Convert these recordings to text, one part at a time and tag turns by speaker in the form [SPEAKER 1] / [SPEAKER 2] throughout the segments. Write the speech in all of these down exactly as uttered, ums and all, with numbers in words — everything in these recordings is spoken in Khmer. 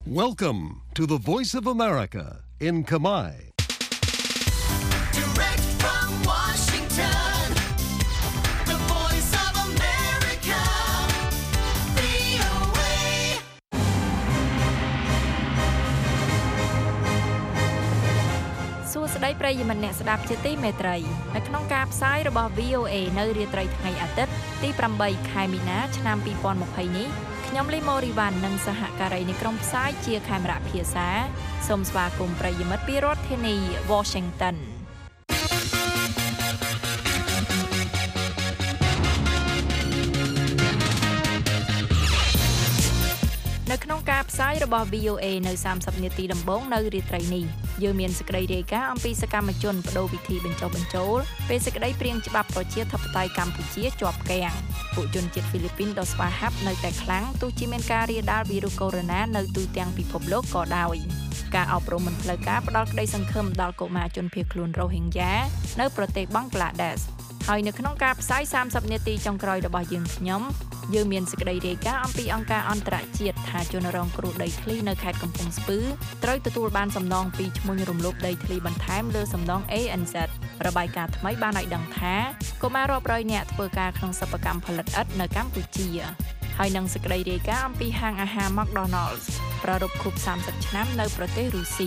[SPEAKER 1] Welcome to the Voice of America in Khmer.
[SPEAKER 2] Direct from Washington, the Voice of America, វី អូ เอ
[SPEAKER 3] សួស្តីប្រិយមិត្តអ្នកស្ដាប់ជាទីមេត្រីនៅក្នុងការផ្សាយរបស់ វី អូ เอ នៅរាត្រីថ្ងៃអាទិត្យទីប្រាំបីខែមីនាឆ្នាំពីរពាន់ម្ភៃនេះខ្ញុំលីម៉ូរីវ៉ាន់និងសហការីនៃក្រុមផ្សាយជាខេមរៈភាសាសូមស្វាគមន៍ប្រិយមិត្តពីរដ្ឋធានី Washington នៅក្នុងការផ្សាយរបស់ វី អូ เอ នៅសាមសិបនាទីដំបូងនៅរាត្រីនេះយើងមានសេចក្តីរាយការណ៍អំពីសកម្មជនបដូរវិធីបញ្ចុះបញ្ចូលពេលសេចក្តីព្រាងច្បាប់ប្រជាធិបតេយ្យកម្ពុជាជាប់គាំងពួកជនជាតិហ្វីលីពីនដ៏ស្វាហាប់នៅតែខ្លាំងទោះជាមានការរាលដាលវីរុសកូវីដ -19 នៅទូទាំងពិភពលោកក៏ដោយការអប់រំមិនផ្លូវការផ្ដល់ក្តីសង្ឃឹមដល់កុមារជនភៀសខ្លួនរ៉ូហិញយ៉ានៅប្រទេសបង់ក្លាដេសហើយនៅក្នុងការផ្សាយសាមសិបនាទីចុងក្រោយរបស់យើងខ្ញុំយើងមានសេចក្តីរាយការណ៍អំពីអង្គការអន្តរជាតិថាជនរងគ្រោះដីធ្លីនៅខេត្តកំពង់ស្ពឺត្រូវទទួលបានសំណងពីឈ្មួញរំលោភដីធ្លីបន្ថែមលើសំណង เอ เอ็น แซด របាយការណ៍ថ្មីបានឲ្យដឹងថាកុមាររាប់រយនាក់ធ្វើការក្នុងសិប្បកម្មផលិតឥដ្ឋនៅកម្ពុជាហើយនឹងសេចក្តីរាយការណ៍អំពីហាងអាហារ McDonald's ប្រារព្ធខួបសាមសិបឆ្នាំនៅប្រទេសរុស្ស៊ី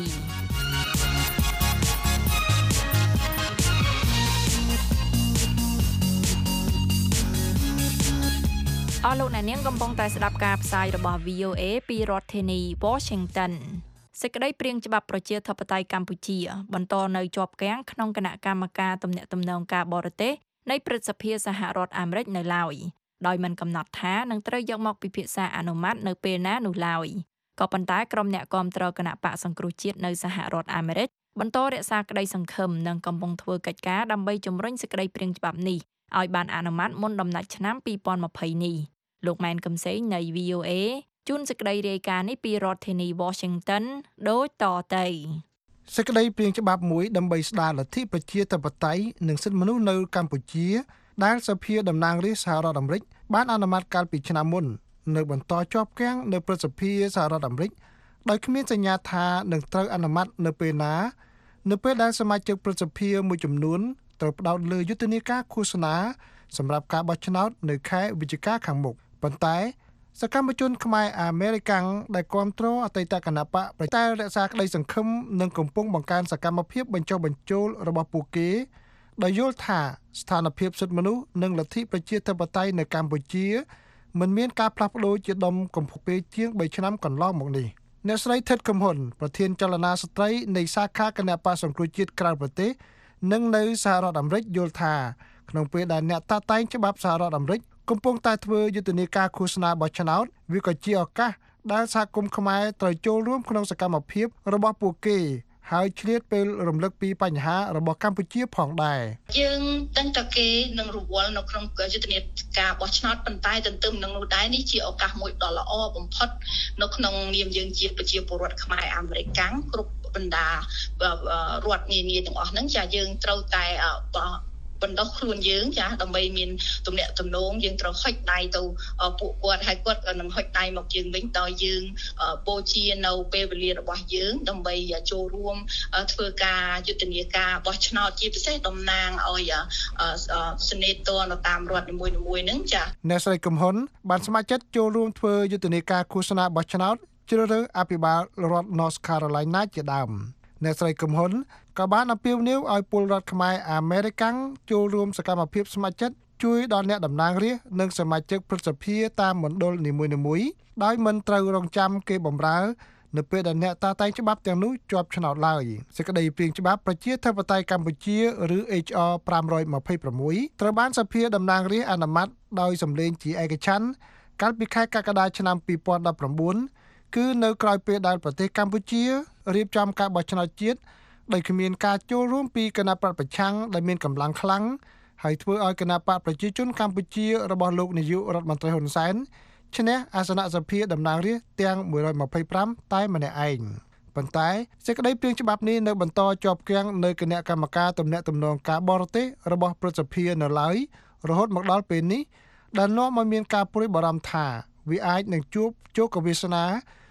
[SPEAKER 3] អស់លោកអ្នកនាងកំពុងតែស្ដាប់ការផ្សាយរបស់ វី អូ เอ ពីរដ្ឋធានី Washington សេចក្តីព្រាងច្បាប់ប្រជាធិបតេយ្យកម្ពុជាបន្តនៅជាប់គាំងក្នុងគណៈកម្មការទំនាក់ទំនងការបរទេសនៃព្រឹទ្ធសភាសហរដ្ឋអាមេរិកនៅឡើយដោយមិនកំណត់ថានឹងត្រូវយកមកពិភាក្សាអនុម័តនៅពេលណានោះឡើយក៏ប៉ុន្តែក្រុមអ្នកគាំទ្រគណៈបកសង្គ្រោះជាតិនៅសហរដ្ឋអាមេរិកបន្តរក្សាក្តីសង្ឃឹមនិងកំពុងធ្វើកិច្ចការដើម្បីជំរុញសេចក្តីព្រាងច្បាប់នេះឲ្យបានអនុម័តមុនដំណាច់ឆ្នាំពីរពាន់ម្ភៃនេះលោកម៉ែនកំសែងនៃ វី អូ เอ ជួនសេចក្តីរាយការណ៍នេះពីរដ្ឋធានី Washington ដូចតទៅ
[SPEAKER 4] សេចក្តីព្រាងច្បាប់មួយដើម្បីស្ដារលទ្ធិប្រជាធិបតេយ្យនិងសិទ្ធិមនុស្សនៅកម្ពុជាដែលសភាតំណាងរាស្ត្រសហរដ្ឋអាមេរិកបានអនុម័តកាលពីឆ្នាំមុននៅបន្តជាប់គាំងនៅព្រឹទ្ធសភាសហរដ្ឋអាមេរិកដោយគ្មានសញ្ញាថានឹងត្រូវអនុម័តនៅពេលណានៅពេលដែលសមាជិកព្រឹទ្ធសភាមួយចំនួនត្រូវផ្ដោតលើយុទ្ធនាការឃោសនាសម្រាប់ការបោះឆ្នោតនៅខែវិច្ឆិកាខាងមុខប៉ុន្តែសកម្មជនខ្មែរអាមេរិកាំងដែលគាំទ្រអតីតគណបកប្រតែរក្សាក្តីសង្ឃឹមនិងកំពុងបង្កើនសកម្មភាពបញ្ចុះបញ្ចូលរបស់ពួកគេដោយយល់ថាស្ថានភាពសិទ្ធិមនុស្សនិងលទ្ធិប្រជាធិបតេយ្យនៅកម្ពុជាមិនមានការផ្លាស់ប្ដូរជាដុំកំភពេលជាងបីឆ្នាំកន្លងមកនេះអ្នកស្រីថិតកំហ៊ុនប្រធានចលនាស្ត្រីនៃសាខាគណបកសង្គ្រោះជាតិក្រៅប្រទេសនិងនៅសហរដ្ឋអាមេរិកយល់ថាក្នុងពេលដែលអ្នកតាក់តែងច្បាប់សហរដ្ឋអាមេរិកកំពុងតែធ្វើយុទ្ធនាការឃោសនាបោះឆ្នោតវាក៏ជាឱកាសដែលសហគមន៍ខ្មែរត្រូវចូលរួមក្នុងសកម្មភាពរបស់ពួកគេហើយឆ្លៀតពេលរំលឹកពីបញ្ហារបស់កម្ពុជាផងដែរ
[SPEAKER 5] យើងដឹងតែគេនឹងរវល់នៅក្នុងយុទ្ធនាការបោះឆ្នោតប៉ុន្តែទន្ទឹមនឹងនោះដែរនេះជាឱកាសមួយដ៏ល្អបំផុតនៅក្នុងនាមយើងជាប្រជាពលរដ្ឋខ្មែរអាមេរិកកាំងគ្រប់បណ្ដារដ្ឋនានាទាំងអស់ហ្នឹងចាយើងត្រូវតែបណ្ដោះខ្លួនយើងចាដើម្បីមានទំនាក់ទំនងយើងត្រូវហុចដៃទៅពួកគាត់ហើយគាត់ក៏នឹងហុចដៃមកយើងវិញដោយយើងបូជានៅពេលវេលារបស់យើងដើម្បីចូលរួមធ្វើការយុទ្ធនាការបោះឆ្នោតជាពិសេសតំណាងឲ្យសេនេត័រនៅតាមរដ្ឋនីមួយៗហ្នឹងចា
[SPEAKER 4] អ្នកស្រីកំហ៊ុនបានស្ម័គ្រចិត្តចូលរួមធ្វើយុទ្ធនាការឃោសនាបោះឆ្នោតជ្រើសរើសអភិបាលរដ្ឋ North Carolina ជាដើមអ្នកស្រីកំហ៊ុនក៏បានអំពាវនាវឲ្យពលរដ្ឋខ្មែរអាមេរិកាំងចូលរួមសកម្មភាពស្ម័គ្រចិត្តជួយដល់អ្នកតំណាងរាស្ត្រនិងសមាជិកព្រឹទ្ធសភាតាមមណ្ឌលនីមួយៗដោយមិនត្រូវរងចាំគេបម្រើនៅពេលដែលអ្នកតាក់តែងច្បាប់ទាំងនោះជាប់ឆ្នោតឡើយសេចក្តីព្រាងច្បាប់ប្រជាធិបតេយ្យកម្ពុជាឬ เอช អារ five twenty-six ត្រូវបានសភាតំណាងរាស្ត្រអនុម័តដោយសម្លេងជាឯកច្ឆន្ទកាលពីខែកក្កដាឆ្នាំtwo thousand nineteenគឺនៅក្រោយពេលដែលប្រទេសកម្ពុជារៀបចំការបោះឆ្នោតជាតិដោយគ្មានការចូលរួមពីគណៈបកប្រឆាំងដែលមានកម្លាំងខ្លាំងហើយធ្វើឲ្យគណៈបកប្រជាជនកម្ពុជារបស់លោកនាយករដ្ឋមន្ត្រីហ៊ុនសែនឈ្នះអាសនៈសភាតំណាងរាស្ត្រទាំងone hundred twenty-fiveតែម្នាក់ឯងប៉ុន្តែសេចក្តីព្រាងច្បាប់នេះនៅបន្តជាប់គាំងនៅគណៈកម្មការទំនាក់ទំនងការបរទេសរបស់ព្រឹទ្ធសភានៅឡើយរហូតមកដល់ពេលនេះដែលនាំឲ្យមានការព្រួយបារម្ភថាវាអាចនឹងជួបជោគវាសនា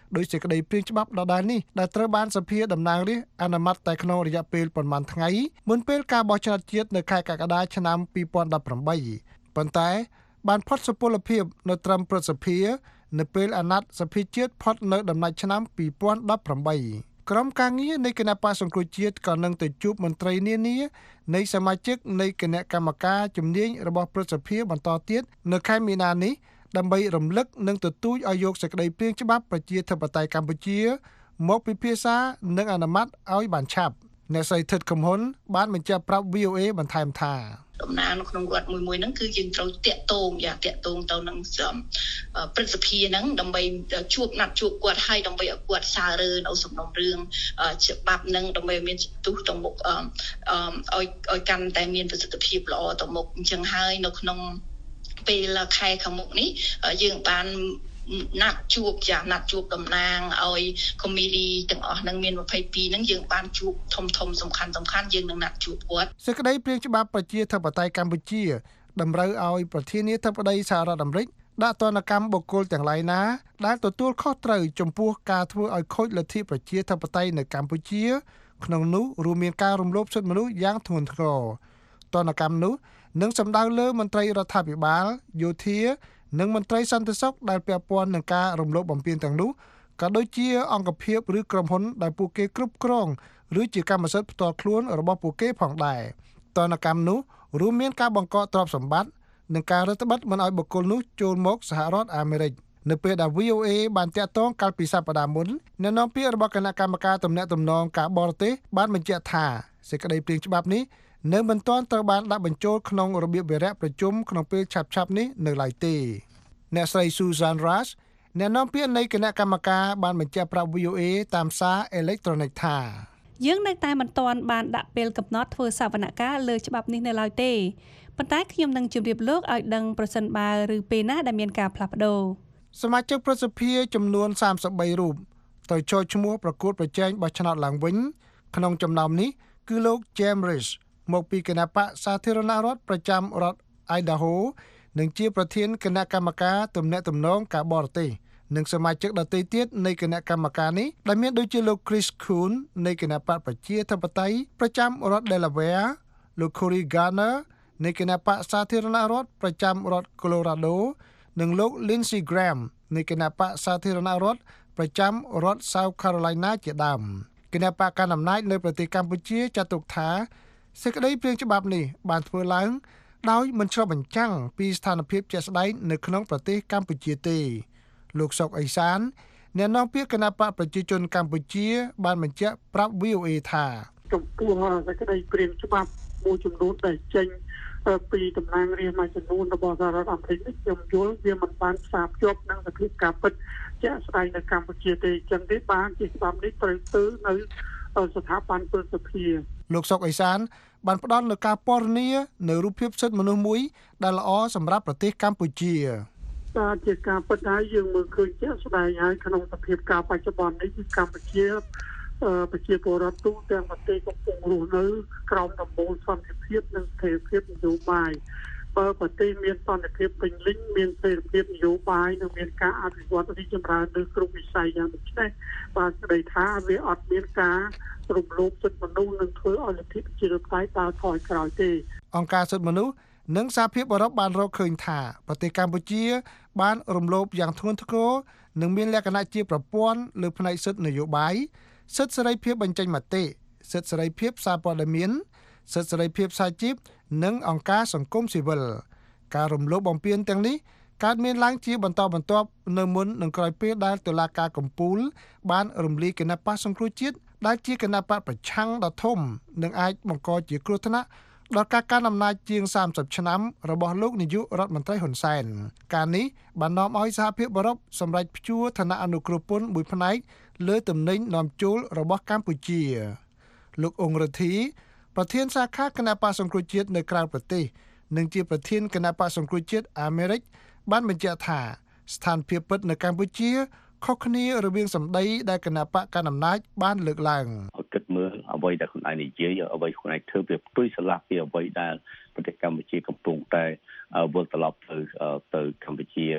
[SPEAKER 4] ដោយសេចក្តីព្រាងច្បាប់ដដែលនេះដែលត្រូវបានសភាតំណាងរាស្ត្រអនុម័តតែក្នុងរយៈពេលប្រមាណថ្ងៃមុនពេលការបោះឆ្នោតជាតិនៅខែកក្កដាឆ្នាំពីរពាន់ដប់ប្រាំបីប៉ុន្តែបានផុតសុពលភាពនៅត្រឹមព្រឹទ្ធសភានៅពេលអាណត្តិសភាជាតិផុតនៅដំណាច់ឆ្នាំពីរពាន់ដប់ប្រាំបីក្រុមការងារនៃគណៈបក្សសង្គ្រោះជាតិក៏នឹងទៅជួបមន្ត្រីនានានៃសមាជិកនៃគណៈកម្មការជំនាញរបស់ព្រឹទ្ធសភាបន្តទៀតនៅខែមីនានេះដើម្បីរំលឹកនិងទទូចឲ្យយកសេចក្តីព្រាងច្បាប់ប្រជាធិបតេយ្យកម្ពុជាមកពិភាក្សានិងអនុម័តឲ្យបានឆាប់អ្នកស្រីថិតកំហ៊ុនបានបញ្ជាក់ប្រាប់ វី អូ អេ បន្ថែមថា
[SPEAKER 5] តំណាងនៅក្នុងរដ្ឋមួយមួយហ្នឹងគឺយើងត្រូវតាក់ទងយ៉ាងតាក់ទងទៅនឹងព្រឹទ្ធសភាហ្នឹងដើម្បីជួបណាត់ជួបគាត់ឲ្យដើម្បីឲ្យគាត់សាររើនៅសំណុំរឿងច្បាប់ហ្នឹងដើម្បីមានទស្សនទៅមុខអឺឲ្យឲ្យកាន់តែមានប្រសិទ្ធភាពល្អទៅមុខអញ្ចឹងហើយនៅក្នុងពេលខែខាងមុខនេះយើងបានណាត់ជួបចាណាត់ជួបតំណាងឲ្យ committee ទាំងអស់នឹងមានยี่สิบสองហ្នឹងយើងបានជួបធំធំសំខាន់សំខាន់យើងនឹងណាត់ជួបគាត់
[SPEAKER 4] សេចក្តីព្រាងច្បាប់ប្រជាធិបតេយ្យកម្ពុជាតម្រូវឲ្យប្រធានាធិបតីសហរដ្ឋអាមេរិកដាក់ទណ្ឌកម្មបុគ្គលទាំងឡាយណាដែលទទួលខុសត្រូវចំពោះការធ្វើឲ្យខូចលទ្ធិប្រជាធិបតេយ្យនៅកម្ពុជាក្នុងនោះរួមមានការរំលោភសិទ្ធិមនុស្សយ៉ាងធ្ងន់ធ្ងរទណ្ឌកម្មនោះនឹងសម្ដៅលើមន្ត្រីរដ្ឋាភិបាលយោធានិងមន្ត្រីសន្តិសុខដែលពាក់ព័ន្ធនឹងការរំលោភបំពានទាំងនោះក៏ដូចជាអង្គភាពឬក្រុមហ៊ុនដែលពួកគេគ្រប់គ្រងឬជាកម្មសិទ្ធិផ្ទាល់ខ្លួនរបស់ពួកគេផងដែរទណ្ឌកម្មនោះរួមមានការបង្កកទ្រព្យសម្បត្តិនិងការរឹតបន្តឹងមិនឲ្យបុគ្គលនោះចូលមកសហរដ្ឋអាមេរិកនៅពេលដែល វី អូ អេ បានតាក់ទងកាលពីសប្តាហ៍មុនអ្នកនាំពាក្យរបស់គណៈកម្មការទំនាក់ទំនងការបរទេសបានបញ្ជាក់ថាសេចក្តីព្រាងច្បាប់នេះនៅមិនទាន់ត្រូវបានដាក់បញ្ចូលក្នុងរបៀបវារៈប្រជុំក្នុងពេលឆាប់ៗនេះនៅឡើយទេអ្នកស្រី Susan Rush អ្នកនាំពាក្យនៃគណៈកម្មការបានបញ្ជាក់ប្រាប់ វី អូ អេ តាមសារអេឡិចត្រូនិកថា
[SPEAKER 6] យើងនៅតែមិនទាន់បានដាក់ពេលកំណត់ធ្វើសវនកម្មលើច្បាប់នេះនៅឡើយទេប៉ុន្តែខ្ញុំនឹងជម្រាបលោកឲ្យដឹងប្រសិនបើឬពេលណាដែលមានការផ្លាស់ប្ដូរ
[SPEAKER 4] សមាជិកព្រឹទ្ធសភាចំនួនសាមសិបបីរូបទៅចូលឈ្មោះប្រកួតប្រជែងបោះឆ្នោតឡើងវិញក្នុងចំណោមនេះគឺលោក James Risch មកពីគណៈបក្សសាធារណរដ្ឋប្រចាំរដ្ឋ Idaho និងជាប្រធានគណៈកម្មការទំនាក់ទំនងការបរទេសនិងសមាជិកដទៃទៀតនៃគណៈកម្មការនេះដែលមានដូចជាលោក Chris Coons នៃគណៈបក្សប្រជាធិបតេយ្យប្រចាំរដ្ឋ Delaware លោក Cory Gardner នៃគណៈបក្សសាធារណរដ្ឋប្រចាំរដ្ឋ Colorado និងលោក Lindsey Graham នៃគណៈបក្សសាធារណរដ្ឋប្រចាំរដ្ឋ South Carolina ជាដើមគណៈបក្សកណ្ដាលអំណាចនៅប្រទេសកម្ពុជាចាត់ទុកថាសេចក្តីព្រាងច្បាប់នេះបានធ្វើឡើងដោយមិនឆ្លុះបញ្ចាំងពីស្ថានភាពជាក់ស្ដែងនៅក្នុងប្រទេសកម្ពុជាទេលោកសុកអេសានអ្នកនាំពាក្យគណៈបក្សប្រជាជនកម្ពុជាបានបញ្ជាក់ប្រាប់ វី អូ អេ ថា
[SPEAKER 7] ចំពោះសេចក្តីព្រាងច្បាប់មួយចំនួនដែលចេញពីតំណាងរាស្ត្រមួយចំនួនរបស់សហរដ្ឋអាមេរិកនេះខ្ញុំយល់វាមិនបានផ្សារភ្ជាប់នឹងសភាពការពិតជាក់ស្ដែងនៅកម្ពុជាទេអញ្ចឹងទេបានជាច្បាប់នេះត្រូវទៅនៅស្ថាប័នព្រឹទ្ធសភា
[SPEAKER 4] លោកសុកអេសានបានផ្ដល់នូវការពណ៌នានៅរូបភាពសិទ្ធិមនុស្សមួយដែលល្អសម្រាប់ប្រទេសកម្ពុជា
[SPEAKER 7] តែជាការពិតហើយយើងមើលឃើញជាក់ស្ដែងហើយក្នុងសភាពការបច្ចុប្បន្ននេះគឺកម្ពុជាប្រជាពលរដ្ឋទូទាំងប្រទេសកំពុងរស់នៅក្រោមដំបូលសន្តិភាពនិងស្ថិរភាពនយោបាយបើប្រទេសមានសន្តិភាពពេញលេញមានស្ថិរភាពនយោបាយនិងមានការអភិវឌ្ឍរីកចម្រើនលើគ្រប់វិស័យយ៉ាងដូចនេះបាទស្ដីថាវាអត់មានការរំលោភសិទ្ធិមនុស្សនិងធ្វើឲ្យលទ្ធិប្រជាធិបតេយ្យដើរថយក្រោយទេ
[SPEAKER 4] អង្គការសិទ្ធិមនុស្សនិងសហភាពអឺរ៉ុបបានរកឃើញថាប្រទេសកម្ពុជាបានរំលោភយ៉ាងធ្ងន់ធ្ងរនិងមានលក្ខណៈជាប្រព័ន្ធលើផ្នែកសិទ្ធិនយោបាយសិទ្ធិសេរីភាពបញ្ចេញមតិសិទ្ធិសេរីភាពសារព័ត៌មានសិទ្ធិសេរីភាពសាជីពនិងអង្គការសង្គមស៊ីវិលការរំលោភបំពានទាំងនេះកើតមានឡើងជាបន្តបន្ទាប់នៅមុននឹងក្រោយពេលដែលតុលាការកំពូលបានរំលាយគណៈបក្សសង្គ្រោះជាតិដែលជាគណៈបក្សប្រឆាំងដ៏ធំនិងអាចបង្កជាគ្រោះថ្នាក់ដល់ការកាន់អំណាចជាងសាមសិបឆ្នាំរបស់លោកនាយករដ្ឋមន្ត្រីហ៊ុនសែនការនេះបាននាំឲ្យសហភាពអឺរ៉ុបសម្រេចព្យួរឋានៈអនុគ្រោះពន្ធមួយផ្នែកលើទំនិញនាំចូលរបស់កម្ពុជាលោកអង្គរិទ្ធីប្រធានសាខាគណៈបក្សសង្គ្រោះជាតិនៅក្រៅប្រទេសនិងជាប្រធានគណៈបក្សសង្គ្រោះជាតិអាមេរិកបានបញ្ជាក់ថាស្ថានភាពពិតនៅកម្ពុជាខុសគ្នារវាងសម្ដីដែលគណៈបកកណ្ដាលអំណាចបានលើកឡើង
[SPEAKER 8] គិតមើលអ្វីដែលខ្លួនឯងនិយាយអ្វីខ្លួនឯងធ្វើវាផ្ទុយស្រឡះពីអ្វីដែលប្រទេសកម្ពុជាកំពុងតែវិលត្រឡប់ទៅទៅកម្ពុជា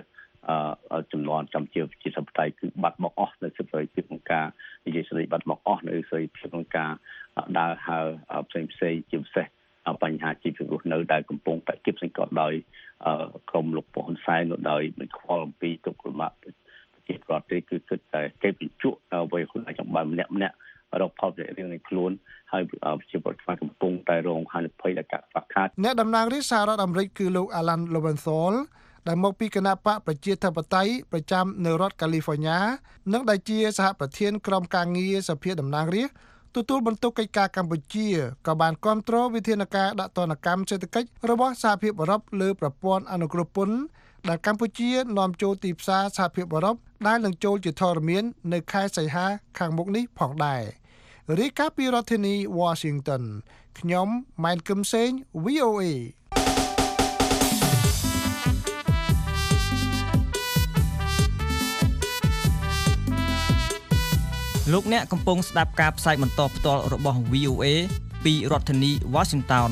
[SPEAKER 8] អឺចំនួនចំជាជាសព្វតៃគឺបាត់មកអស់នៅសិទ្ធិសេរីភាពក្នុងការនិយាយសេរីបាត់មកអស់នៅសេរីភាពក្នុងការដើរហើរផ្សេងផ្សេងជាពិសេសបញ្ហាជីវភាពរស់នៅដែលកំពុងតែគៀបសង្កត់ដោយក្រុមលោកប៉ុនសែននៅដោយមិនខ្វល់អំពីទុក្ខលំបាកប្រជាពលរដ្ឋទេគឺគិតតែគេបញ្ជក់អ្វីខ្លួនឯងចង់បានម្នាក់ម្នាក់រកផលប្រយោជន៍រៀងៗខ្លួនហើយប្រជាពលរដ្ឋខ្មែរកំពុងតែរងហានិភ័យដែលកាត់ខ្វះខាត
[SPEAKER 4] អ្នកតំណាងរាស្ត្រសហរដ្ឋអាមេរិកគឺលោក Alan Lowenthal ដែលមកពីគណៈបកប្រជាធិបតេយ្យប្រចាំនៅរដ្ឋកាលីហ្វ័រញ៉ានិងដែលជាសហប្រធានក្រុមការងារសភាតំណាងរាស្ត្រទទួលបន្ទុកកិច្ចការកម្ពុជាក៏បានគាំទ្រវិធានការដាក់ទណ្ឌកម្មសេដ្ឋកិច្ចរបស់សហភាពអឺរ៉ុបលើប្រព័ន្ធអនុគ្រោះពន្ធដែលកម្ពុជានាំចូលទីផ្សារសហភាពអឺរ៉ុបដែលនឹងចូលជាធរមាននៅខែសីហាខាងមុខនេះផងដែររាយការណ៍ពីរដ្ឋធានី Washington ខ្ញុំម៉ែនគឹមសេង វី អូ เอ
[SPEAKER 9] លោកអ្នកកំពុងស្ដាប់ការផ្សាយបន្តផ្ទាល់របស់ វី អូ เอ ពីរដ្ឋធានី Washington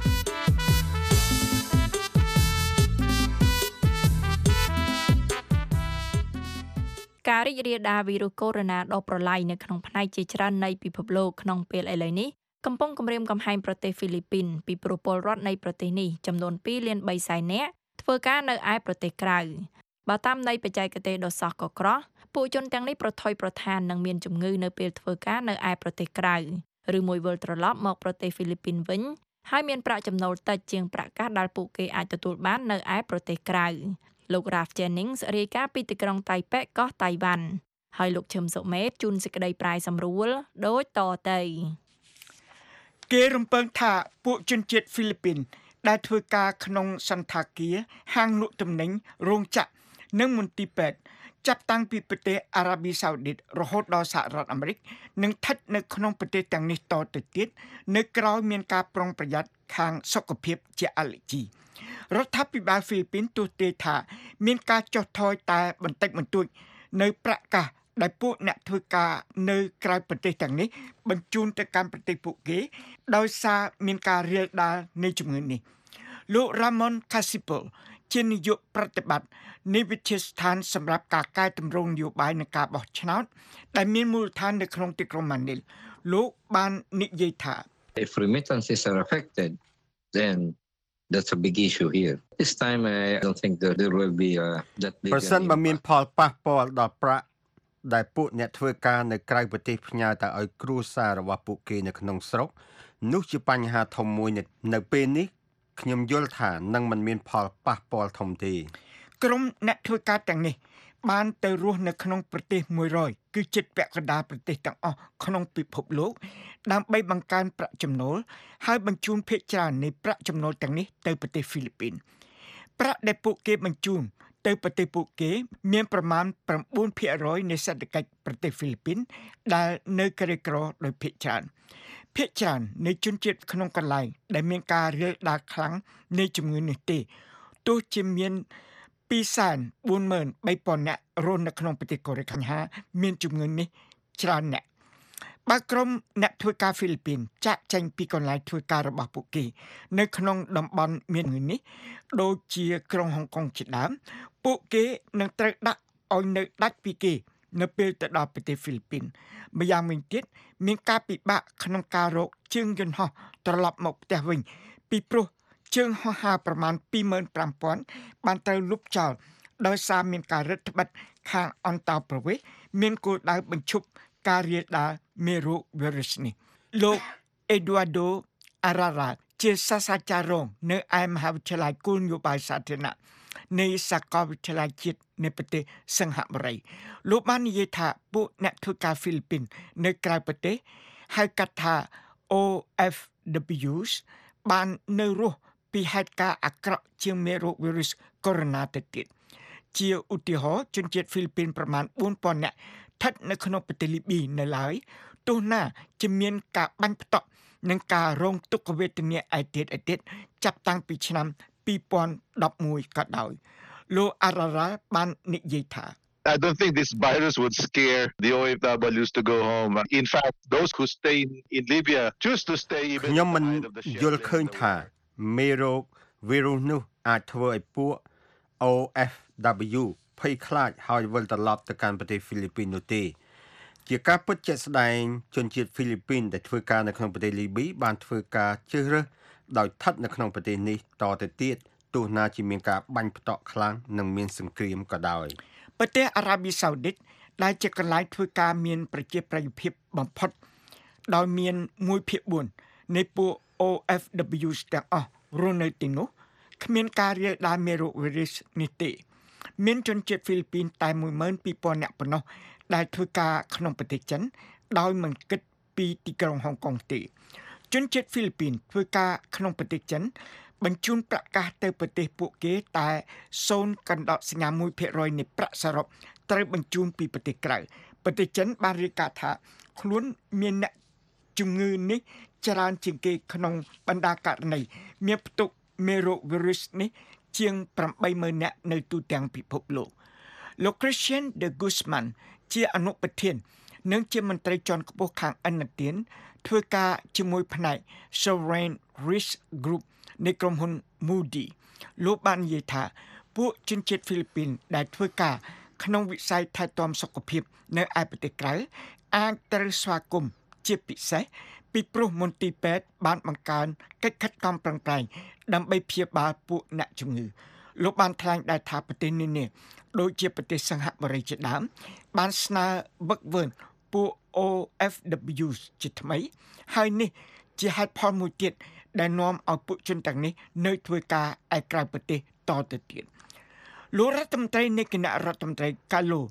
[SPEAKER 3] ការរីករាលដាលវីរុសកូវីដ -ដប់ប្រឡាយនៅក្នុងផ្នែកជាច្រើននៃពិភពលោកក្នុងពេលឥឡូវនេះកំពុងគំរាមកំហែងប្រទេសហ្វីលីពីនពីព្រោះពលរដ្ឋនៃប្រទេសនេះចំនួនពីរលានបីសែននាក់ធ្វើការនៅឯប្រទេសក្រៅបើតាមន័យបច្ចេកទេសដ៏សោះក៏ក្រោះពួកជនទាំងនេះប្រថុយប្រថាននឹងមានជំងឺនៅពេលធ្វើការនៅឯប្រទេសក្រៅឬមួយវិលត្រឡប់មកប្រទេសហ្វីលីពីនវិញហើយមានប្រាក់ចំណូលតិចជាងប្រាក់កាសដែលពួកគេអាចទទួលបាននៅឯប្រទេសក្រៅលោក Ralph Jennings រាយការណ៍ពីទីក្រុងតៃប៉េកោះតៃវ៉ាន់ហើយលោកឈឹមសុមេតជូនសេចក្តីប្រាយសម្រួលដូចតទៅ
[SPEAKER 10] គេរំពឹងថាពួកជនជាតិហ្វីលីពីនដែលធ្វើការក្នុងសន្តាគារហាងលក់ទំនិញរោងចក្រនិងមន្ទីរពេទ្យចាប់តាំងពីប្រទេសអារ៉ាប៊ីសាអូឌីតរហូតដល់សហរដ្ឋអាមេរិកនិងស្ថិតនៅក្នុងប្រទេសទាំងនេះតទៅទៀតនៅក្រៅមានការប្រុងប្រយ័ត្នខាងសុខភាពជាអាឡែជីរដ្ឋាភិបាលហ្វីលីពីនទស្សន៍ទាយថាមានការចុះថយតែបន្តិចបន្តួចនៅប្រាក់កាសដែលពួកអ្នកធ្វើការនៅក្រៅប្រទេសទាំងនេះបញ្ជូនទៅកាន់ប្រទេសពួកគេដោយសារមានការរាលដាលនៃជំងឺនេះលោក Ramon Casipol ជានាយកប្រតិបត្តិនៃវិទ្យាស្ថានសម្រាប់ការកែតម្រង់នយោបាយនៃការបោះឆ្នោតដែលមានមូលដ្ឋាននៅក្នុងទីក្រុងម៉ានីលលោកបាននិយាយថា
[SPEAKER 11] If remittances are affected then that's a big issue here this time I don't think that there will be a that big
[SPEAKER 12] ប្រសិនបើមានផលប៉ះពាល់ដល់ប្រាក់ដែលពួកអ្នកធ្វើការនៅក្រៅប្រទេសផ្ញើទៅឲ្យគ្រួសាររបស់ពួកគេនៅក្នុងស្រុកនោះជាបញ្ហាធំមួយនៅពេលនេះខ្ញុំយល់ថានឹងមិនមានផលប៉ះពាល់ធំទេ
[SPEAKER 10] ក្រុមអ្នកធ្វើការទាំងនេះបានទៅរស់នៅក្នុងប្រទេសមួយរយគឺជិតពាក់កណ្ដាលប្រទេសទាំងអស់ក្នុងពិភពលោកដើម្បីបង្កើនប្រាក់ចំណូលហើយបញ្ជូនភាគច្រើននៃប្រាក់ចំណូលទាំងនេះទៅប្រទេសហ្វីលីពីនប្រាក់ដែលពួកគេបញ្ជូនទៅប្រទេសពួកគេមានប្រមាណ ៩ភាគរយ នៃសេដ្ឋកិច្ចប្រទេសហ្វីលីពីនដែលនៅក្រីក្រដោយភាគច្រើនភាគច្រើននៃជនជាតិក្នុងកន្លែងដែលមានការរាលដាលខ្លាំងនៃជំងឺនេះទេទោះជាមានពីរសែនបួនម៉ឺនបីពាន់នាក់រស់នៅក្នុងប្រទេសកូរ៉េខាងមានជំងឺនេះច្រើនអ្នកបើក្រុមអ្នកធ្វើការហ្វីលីពីនចាក់ចេញពីកន្លែងធ្វើការរបស់ពួកគេនៅក្នុងតំបន់មានជំងឺនេះដូចជាក្រុងហុងកុងជាដើមពួកគេនឹងត្រូវដាក់ឲ្យនៅដាច់ពីគេនៅពេលទៅដល់ប្រទេសហ្វីលីពីនម្យ៉ាងវិញទៀតមានការពិបាកក្នុងការរកជើងយន្តហោះត្រឡប់មកផ្ទះវិញពីព្រោះជើងហោះហើរប្រមាណ ពីរម៉ឺនប្រាំពាន់ បានត្រូវលុបចោលដោយសារមានការរឹតបន្តឹងខាងអន្តោប្រវេសន៍មានគោលដៅបញ្ឈប់ការរាលដាលមេរោគវីរុសនេះលោក Eduardo Arara ជាសាស្ត្រាចារ្យរងនៅឯមហាវិទ្យាល័យគោលនយោបាយសាធារណៈនៃសាកលវិទ្យាល័យជាតិនៃប្រទេសសិង្ហបុរីលោកបាននិយាយថាពួកអ្នកធ្វើការហ្វីលីពីននៅក្រៅប្រទេសហៅកាត់ថា អូ អេហ្វ ដប៊្យូ បាននៅរស់ពីហេតុការណ៍អាក្រក់ជាងមេរោគវីរុសកូវីដ ទៅទៀតជាឧទាហរណ៍ជនជាតិហ្វីលីពីនប្រមាណ បួនពាន់នាក់ស្ថិតនៅក្នុងប្រទេសលីប៊ីនៅឡើយទោះណាជាមានការបាញ់ផ្ទក់និងការរងទុក្ខវេទនាឯទៀតឯទៀតចាប់តាំងពីឆ្នាំ ពីរពាន់ដប់មួយ ក៏ដោយលោក Arara បាននិយាយថា
[SPEAKER 13] I don't think this virus would scare the O F Ws to go home. In fact, those who stay in, in Libya choose to stay even
[SPEAKER 12] ខ្ញុំមិនយល់ឃើញថាមេរោគវីរុសនោះអាចធ្វើឲ្យពួក អូ អេហ្វ ដប៊្យូ ភភ័យខ្លាចហើយវិលត្រឡប់ទៅកាន់ប្រទេសហ្វីលីពីននោះទេជាការពិតជាក់ស្ដែងជនជាតិហ្វីលីពីនដែលធ្វើការនៅក្នុងប្រទេសលីប៊ីបានធ្វើការជ្រើសរើសដោយស្ថិតនៅក្នុងប្រទេសនេះតទៅទៀតទោះណាជាមានការបាញ់ផ្តក់ខ្លាំងនិងមានសង្គ្រាមក៏ដោយ
[SPEAKER 10] ប្រទេសអារ៉ាប៊ីសាអូឌីតដែលជាកន្លែងធ្វើការមានប្រជាប្រិយភាពបំផុតដោយមាន មួយភាគបួន នៃពួក អូ អេហ្វ ដប៊្យូ ទាំងអស់រស់នៅទីនោះគ្មានការរាលដាលមេរោគវីរុសនេះទេមានជនជាតិហ្វីលីពីនតែ មួយម៉ឺនពីរពាន់ នាក់ប៉ុណ្ណោះដែលធ្វើការក្នុងប្រទេសចិនដោយមិនគិតពីទីក្រុងហុងកុងទេជនជាតិហ្វីលីពីនធ្វើការក្នុងប្រទេសចិនបញ្ជូនប្រាក់កាសទៅប្រទេសពួកគេតែศูนย์កន្ដកសញ្ញា មួយភាគរយ នៃប្រាក់សរុបត្រូវបញ្ជូនពីប្រទេសក្រៅប្រទេសចិនបានរាយការណ៍ថាខ្លួនមានអ្នកជំងឺនេះច្រើនជាងគេក្នុងបណ្ដាករណីមានផ្ទុកមេរោគវីរុសនេះជាង ប្រាំបីម៉ឺន នាក់នៅទូទាំងពិភពលោកលោក Christian de Guzman ជាអនុប្រធាននិងជាមន្ត្រីជាន់ខ្ពស់ខាងឥណទានធ្វើការជាមួយផ្នែក Sovereign Risk Group នៃក្រុមហ៊ុន Moody លោកបាននិយាយថាពួកជនជាតិហ្វីលីពីនដែលធ្វើការក្នុងវិស័យថែទាំសុខភាពនៅឯប្រទេសក្រៅអាចត្រូវស្វាគមន៍ជាពិសេសពីព្រោះមន្ទីរពេទ្យបានបង្កើនកិច្ចខិតខំប្រឹងប្រែងដើម្បីព្យាបាលពួកអ្នកជំងឺលោកបានថ្លែងដែរថាប្រទេសនានាដូចជាប្រទេសសិង្ហបុរីជាដើមបានស្នើវឹកវើពួក អូ អេហ្វ ដប៊្យូ ជាថ្មីហើយនេះជាហេតុផលមួយទៀតដែលនាំឲ្យពួកជនទាំងនេះនៅធ្វើការឯក្រៅប្រទេសតទៅទៀតលោករដ្ឋមន្ត្រីនៃគណៈរដ្ឋមន្ត្រី Carlos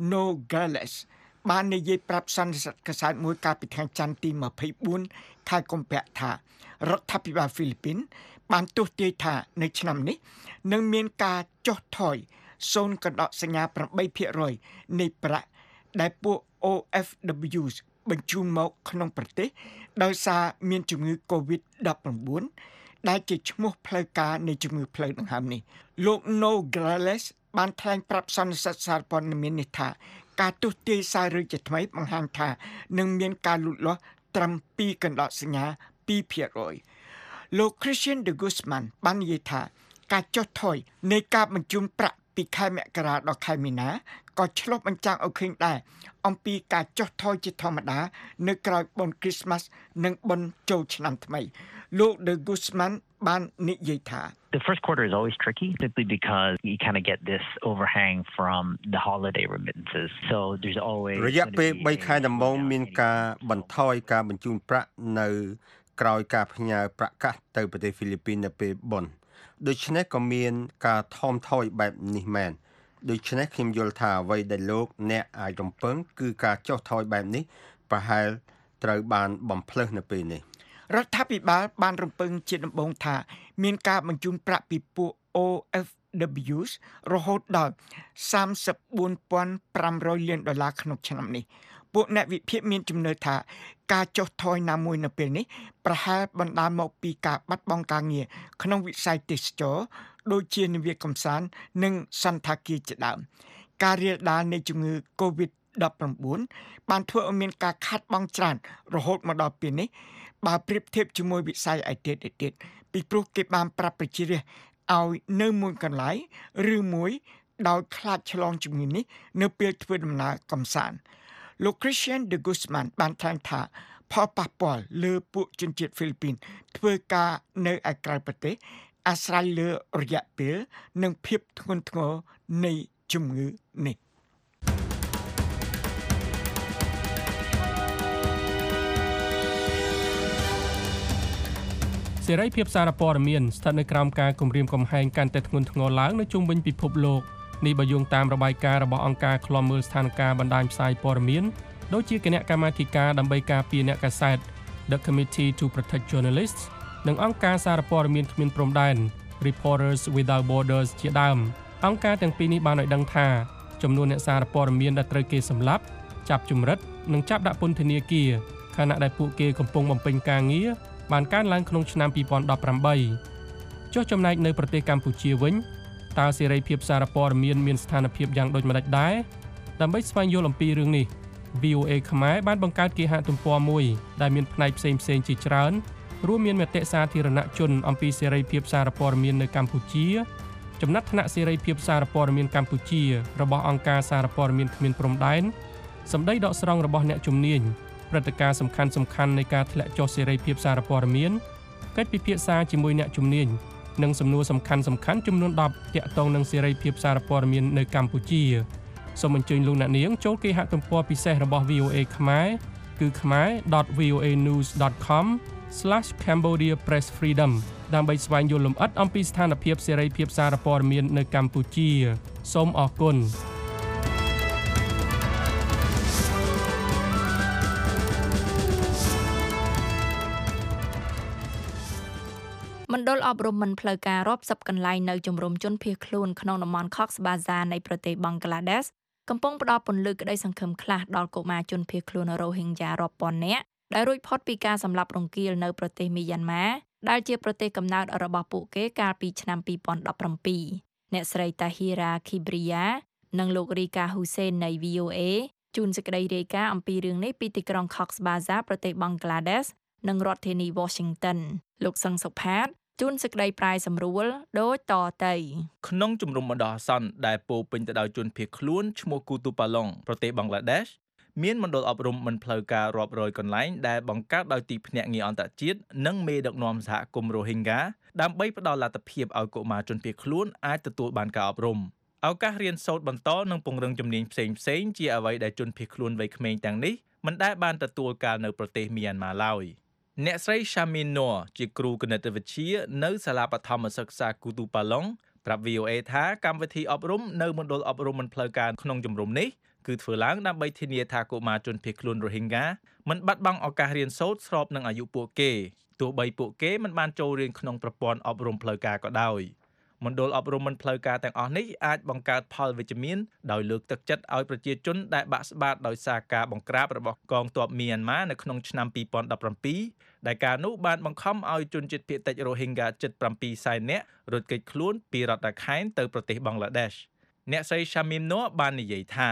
[SPEAKER 10] Nogales បាននិយាយប្រាប់សន្និសីទកាសែតមួយកាលពីថ្ងៃច័ន្ទទី ម្ភៃបួន ខែកុម្ភៈថារដ្ឋាភិបាលហ្វីលីពីនបានទស្សន៍ទាយថានៅឆ្នាំនេះនឹងមានការចុះថយศูนย์កន្ដកសញ្ញា ប្រាំបីភាគរយ នៃប្រាក់ដែលពួក អូ អេហ្វ ដប៊្យូ បញ្ជូនមកក្នុងប្រទេសដោយសារមានជំងឺ កូវីដ ដប់ប្រាំបួន ដែលជាឈ្មោះផ្លូវការនៃជំងឺផ្លូវដង្ហើមនេះលោក Nogales បានថ្លែងប្រាប់សន្និសីទសារព័ត៌មាននេះថាការទស្សន៍ទាយសាររឿងជាថ្មីបង្ហាញថានឹងមានការលូតលាស់ត្រឹមពីរកន្ដកសញ្ញា ពីរភាគរយ លោក Christian de Guzman បាននិយាយថាការចុះថយនៃការបញ្ជូនប្រាក់ពីខែមករាដល់ខែមីនាក៏ឆ្លុះបញ្ចាំងឲ្យឃើញដែរអំពីការចុះថយជាធម្មតានៅក្រៅបុណ្យគ្រីស្មាស់និងបុណ្យចូលឆ្នាំថ្មីលោក de Guzman បាននិយាយថា
[SPEAKER 14] The first quarter is always tricky simply because you kind of get this overhang from the holiday remittances. So there's always
[SPEAKER 12] រយៈពេលបីខែដំបូងមានការបន្ថយការបញ្ជូនប្រាក់នៅក្រោយការផ្ញើប្រាក់កាសទៅប្រទេសហ្វីលីពីននៅពេលបុណ្យដូច្នេះក៏មានការថមថយបែបនេះមែនដូច្នេះខ្ញុំយល់ថាអ្វីដែលលោកអ្នកអាចរំពឹងគឺការចុះថយបែបនេះប្រហែលត្រូវបានបំភ្លើសនៅពេលនេះ
[SPEAKER 10] រដ្ឋាភិបាលបានរំពឹងជាដំបូងថាមានការបញ្ជូនប្រាក់ពីពួក អូ អេហ្វ ដប៊្យូ រហូតដល់ សាមសិបបួនពាន់ប្រាំរយលានដុល្លារក្នុងឆ្នាំនេះពួកអ្នកវិភាគមានជំនឿថាការចុះថយណាមួយនៅពេលនេះប្រហែលបណ្ដាលមកពីការបាត់បង់ការងារក្នុងវិស័យទេសចរណ៍ដូចជានាវាកំសាន្តនិងសន្តាគារជាដើមការរាលដាលនៃជំងឺ កូវីដ ដប់ប្រាំបួន បានធ្វើឲ្យមានការខាតបង់ច្រើនរហូតមកដល់ពេលនេះបើប្រៀបធៀបជាមួយវិស័យឯទៀតឯទៀតពីព្រោះគេបានប្រាប់ប្រជារាស្ត្រឲ្យនៅមួយកន្លែងឬមួយដោយខ្លាចឆ្លងជំងឺនេះនៅពេលធ្វើដំណើរកម្សាន្តលោក Christian de Guzman បានថ្លែងថាផលប៉ះពាល់លើពួកជនជាតិហ្វីលីពីនធ្វើការនៅឯក្រៅប្រទេសអាស្រ័យលើរយៈពេលនិងភាពធ្ងន់ធ្ងរនៃជំងឺនេះ
[SPEAKER 15] សេរីភាពសារព័ត៌មានស្ថិតនៅក្រោមការគំរាមកំហែងកាន់តែធ្ងន់ធ្ងរឡើងនៅជុំវិញពិភពលោកនេះបើយោងតាមរបាយការណ៍របស់អង្គការឃ្លាំមើលស្ថានភាពបណ្ដាញផ្សាយព័ត៌មានដូចជាគណៈកម្មាធិការដើម្បីការពារអ្នកកាសែត The Committee to Protect Journalists និងអង្គការសារព័ត៌មានគ្មានព្រំដែន Reporters Without Borders ជាដើមអង្គការទាំងពីរនេះបានឲ្យដឹងថាចំនួនអ្នកសារព័ត៌មានដែលត្រូវគេសម្លាប់ចាប់ជំរិតនិងចាប់ដាក់ពន្ធនាគារខណៈដែលពួកគេកំពុងបំពេញការងារបានកើនឡើងក្នុងឆ្នាំពីរពាន់ដប់ប្រាំបីចុះចំណែកនៅប្រទេសកម្ពុជាវិញតើសេរីភាពសារព័ត៌មានមានស្ថានភាពយ៉ាងដូចម្តេចដែរដើម្បីស្វែងយល់អំពីរឿងនេះ វី អូ เอ ខ្មែរបានបង្កើតគេហទំព័រមួយដែលមានផ្នែកផ្សេងៗជាច្រើនរួមមានមតិសាធារណជនអំពីសេរីភាពសារព័ត៌មាននៅកម្ពុជាចំណាត់ថ្នាក់សេរីភាពសារព័ត៌មានកម្ពុជារបស់អង្គការសារព័ត៌មានគ្មានព្រំដែនសម្ដីដកស្រង់របស់អ្នកជំនាញព្រឹត្តិការណ៍សំខាន់សំខាន់នៃការធ្លាក់ចុះសេរីភាពសារព័ត៌មានកិច្ចពិភាក្សាជាមួយអ្នកជំនាញនិងសំណួរសំខាន់សំខាន់ចំនួនដប់ទាក់ទងនឹងសេរីភាពសារព័ត៌មាននៅកម្ពុជាសូមអញ្ជើញលោកអ្នកនាងចូលគេហទំព័រពិសេសរបស់ វី អូ អេ ខ្មែរគឺ khmer dot v o a news dot com slash cambodia press freedom ដើម្បីស្វែងយល់លម្អិតអំពីស្ថានភាពសេរីភាពសារព័ត៌មាននៅកម្ពុជាសូមអរគុណ
[SPEAKER 3] មណ្ឌលអប់រំមិនផ្លូវការរាប់សិបកន្លែងនៅជំរំជនភៀសខ្លួនក្នុងតំបន់ Cox Bazar នៃប្រទេសបង់ក្លាដេសកំពុងផ្ដល់ពន្លឺក្តីសង្ឃឹមខ្លះដល់កុមារជនភៀសខ្លួនរ៉ូហិញយ៉ារាប់ពាន់នាក់ដែលរួចផុតពីការសម្លាប់រង្គាលនៅប្រទេសមីយ៉ាន់ម៉ាដែលជាប្រទេសកំណើតរបស់ពួកគេកាលពីឆ្នាំពីរពាន់ដប់ប្រាំពីរអ្នកស្រីតាហ៊ីរ៉ាឃីប្រីយ៉ានិងលោករីកាហ៊ូសេននៃ វី អូ អេ ជួនសេចក្តីរាយការណ៍អំពីរឿងនេះពីទីក្រុង Cox Bazar ប្រទេសបង់ក្លាដេសនិងរដ្ឋធានី Washington លោកសឹងសុផាតជួនសេចក្តីប្រាយសម្រួលដូចតទៅ
[SPEAKER 16] ក្នុងជំរំបណ្ដោះអាសន្នដែលពោពេញទៅដោយជនភៀសខ្លួនឈ្មោះគូទូប៉ាឡុងប្រទេសបង់ក្លាដេសមានមណ្ឌលអប់រំមិនផ្លូវការរាប់រយកន្លែងដែលបង្កើតដោយទីភ្នាក់ងារអន្តរជាតិនិងមេដឹកនាំសហគមន៍រ៉ូហិញហ្គាដើម្បីផ្ដល់លទ្ធភាពឲ្យកុមារជនភៀសខ្លួនអាចទទួលបានការអប់រំឱកាសរៀនសូត្របន្តនិងពង្រឹងជំនាញផ្សេងៗជាអ្វីដែលជនភៀសខ្លួនវ័យក្មេងទាំងនេះមិនដែលបានទទួលការនៅប្រទេសមីយ៉ាន់ម៉ាឡើយអ្នកស្រី Shamin Noor ជាគ្រូគណិតវិទ្យានៅសាលាបឋមសិក្សាគូទូប៉ាឡុងប្រាប់ វី អូ អេ ថាកម្មវិធីអប់រំនៅមណ្ឌលអប់រំមិនផ្លូវការក្នុងជំរំនេះគឺធ្វើឡើងដើម្បីធានាថាកុមារជនភៀសខ្លួនរ៉ូហិញហ្គាមិនបាត់បង់ឱកាសរៀនសូត្រស្របនឹងអាយុពួកគេទោះបីពួកគេមិនបានចូលរៀនក្នុងប្រព័ន្ធអប់រំផ្លូវការក៏ដោយមណ្ឌលអប់រំមិនផ្លូវការទាំងអស់នេះអាចបង្កើតផលវិជ្ជមានដោយលើកទឹកចិត្តឲ្យប្រជាជនដែលបាក់ស្បាតដោយសារការបង្ក្រាបរបស់កងទ័ពមីយ៉ាន់ម៉ានៅក្នុងឆ្នាំពីរពាន់ដប់ប្រាំពីរដែលការនោះបានបង្ខំឲ្យជនជាតិភាគតិចរ៉ូហិញហ្គាជិតប្រាំពីរសែននាក់រត់គេចខ្លួនពីរដ្ឋរ៉ាខៃនទៅប្រទេសបង់ក្លាដេសអ្នកស្រី Shamin Noor បាននិយាយថា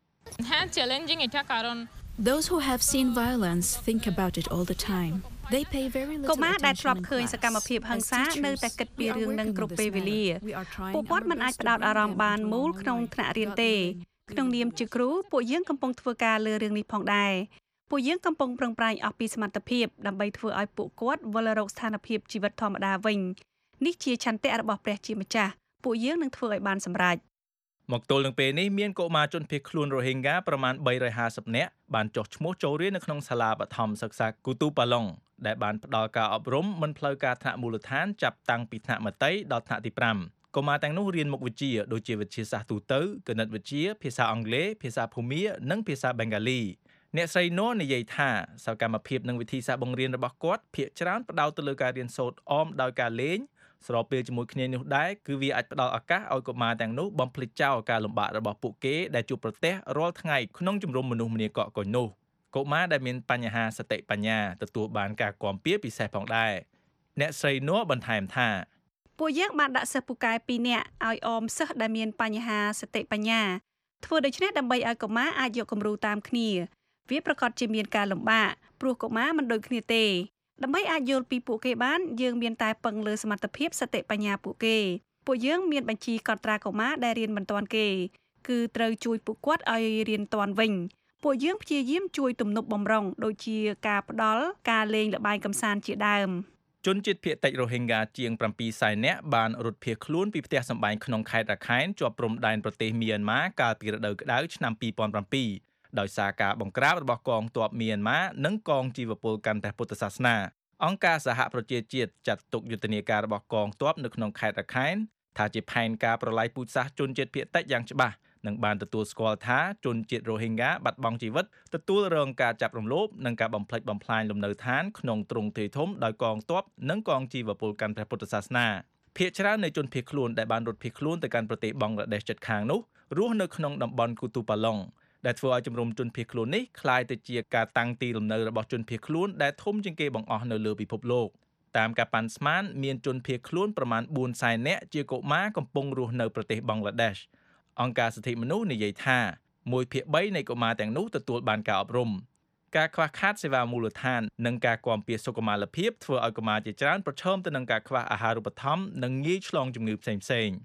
[SPEAKER 17] Those who have seen violence think about it all the time. They pay very little attention.
[SPEAKER 6] កុមារដែលធ្លាប់ឃើញសកម្មភាពហិង្សានៅតែគិតពីរឿងនឹងគ្រប់ពេលវេលាពួកគាត់មិនអាចផ្ដោតអារម្មណ៍បានមូលក្នុងថ្នាក់រៀនទេក្នុងនាមជាគ្រូពួកយើងកំពុងធ្វើការលើរឿងនេះផងដែរពួកយើងកំពុងប្រឹងប្រែងអស់ពីសមត្ថភាពដើម្បីធ្វើឲ្យពួកគាត់វិលរកស្ថានភាពជីវិតធម្មតាវិញនេះជាឆន្ទៈរបស់ព្រះជាម្ចាស់ពួកយើងនឹងធ្វើឲ្យបានសម្រេច
[SPEAKER 16] មកទល់នឹងពេលនេះមានកុមារជនភៀសខ្លួនរ៉ូហិញហ្គាប្រមាណបីរយហាសិបនាក់បានចុះឈ្មោះចូលរៀននៅក្នុងសាលាបឋមសិក្សាគូទូប៉ាឡុងដែលបានផ្ដល់ការអប់រំមិនផ្លូវការថ្នាក់មូលដ្ឋានចាប់តាំងពីថ្នាក់មត្តេយ្យដល់ថ្នាក់ទីប្រាំកុមារទាំងនោះរៀនមុខវិជ្ជាដូចជាវិទ្យាសាស្ត្រទូទៅគណិតវិទ្យាភាសាអង់គ្លេសភាសាភូមានិងភាសាបេង្ហ្គាលីអ្នកស្រី Noor និយាយថាសកម្មភាពនិងវិធីសាស្ត្របង្រៀនរបស់គាត់ភាគច្រើនផ្ដោតទៅលើការរៀនសូត្រអមដោយការលេងស្របពេលជាមួយគ្នានេះដែរគឺវាអាចផ្ដល់ឱកាសឲ្យកុមារទាំងនោះបំភ្លេចចោលការលំបាករបស់ពួកគេដែលជួបប្រទះរាល់ថ្ងៃក្នុងជំរំមនុស្សម្នាកកកុញនោះកុមារដែលមានបញ្ហាសតិបញ្ញាទទួលបានការគាំពារពិសេសផងដែរអ្នកស្រី Noor បន្ថែមថា
[SPEAKER 6] ពួកយើងបានដាក់សិស្សពូកែពីរនាក់ឲ្យអមសិស្សដែលមានបញ្ហាសតិបញ្ញាធ្វើដូច្នេះដើម្បីឲ្យកុមារអាចយកគំរូតាមគ្នាវាប្រកាសជាមានការលំបាកព្រោះកុមារមិនដូចគ្នាទេដើម្បីអាចយល់ពីពួកគេបានយើងមានតែពឹងលើសមត្ថភាពសតិបញ្ញាពួកគេពួកយើងមានបញ្ជីកត់ត្រាកុមារដែលរៀនមិនទាន់គេគឺត្រូវជួយពួកគាត់ឲ្យរៀនទាន់វិញពួកយើងព្យាយាមជួយទំនប់បំរុងដូចជាការផ្ដល់ការលេងល្បែងកម្សាន្តជាដើម
[SPEAKER 16] ជនជាតិភាគតិចរ៉ូហិញហ្គាជាងប្រាំពីរសែននាក់បានរត់ភៀសខ្លួនពីផ្ទះសម្បែងក្នុងខេត្តរ៉ាខៃនជាប់ព្រំដែនប្រទេសមីយ៉ាន់ម៉ាកាលពីរដូវក្តៅឆ្នាំពីរពាន់ប្រាំពីរដោយសារការបង្ក្រាបរបស់កងទ័ពមីយ៉ាន់ម៉ានិងកងជីវពលកាន់តែពុទ្ធសាសនាអង្គការសហប្រជាជាតិចាត់ទុកយុទ្ធនាការរបស់កងទ័ពនៅក្នុងខេត្តរ៉ាខៃនថាជាផែនការប្រឡាយពូជសាសន៍ជនជាតិភាគតិចយ៉ាងច្បាស់និងបានទទួលស្គាល់ថាជនជាតិរ៉ូហិញហ្គាបាត់បង់ជីវិតទទួលរងការចាប់រំលោភនិងការបំផ្លិចបំផ្លាញលំនៅឋានក្នុងទ្រង់ទ្រាយធំដោយកងទ័ពនិងកងជីវពលកាន់តែពុទ្ធសាសនាភាគច្រើននៃជនភៀសខ្លួនដែលបានរត់ភៀសខ្លួនទៅកាន់ប្រទេសបង់ក្លាដេសជិតខាងនោះរស់នៅក្នុងតំបន់គូទូប៉ាឡុងដែលធ្វើឲ្យជំរំជនភៀសខ្លួននេះคล้ายទៅជាការតាំងទីលំនៅរបស់ជនភៀសខ្លួនដែលធំជាងគេបង្អស់នៅលើពិភពលោកតាមការប៉ាន់ស្មានមានជនភៀសខ្លួនប្រមាណបួនសែននាក់ជាកុមារកំពុងរស់នៅប្រទេសបង់ក្លាដេសអង្គការសិទ្ធិមនុស្សនិយាយថាមួយភាគបីនៃកុមារទាំងនោះទទួលបានការអប់រំការខ្វះខាតសេវាមូលដ្ឋាននិងការគាំពារសុខុមាលភាពធ្វើឲ្យកុមារជាច្រើនប្រឈមទៅនឹងការខ្វះអាហារូបត្ថម្ភនិងងាយឆ្លងជំងឺផ្សេងៗ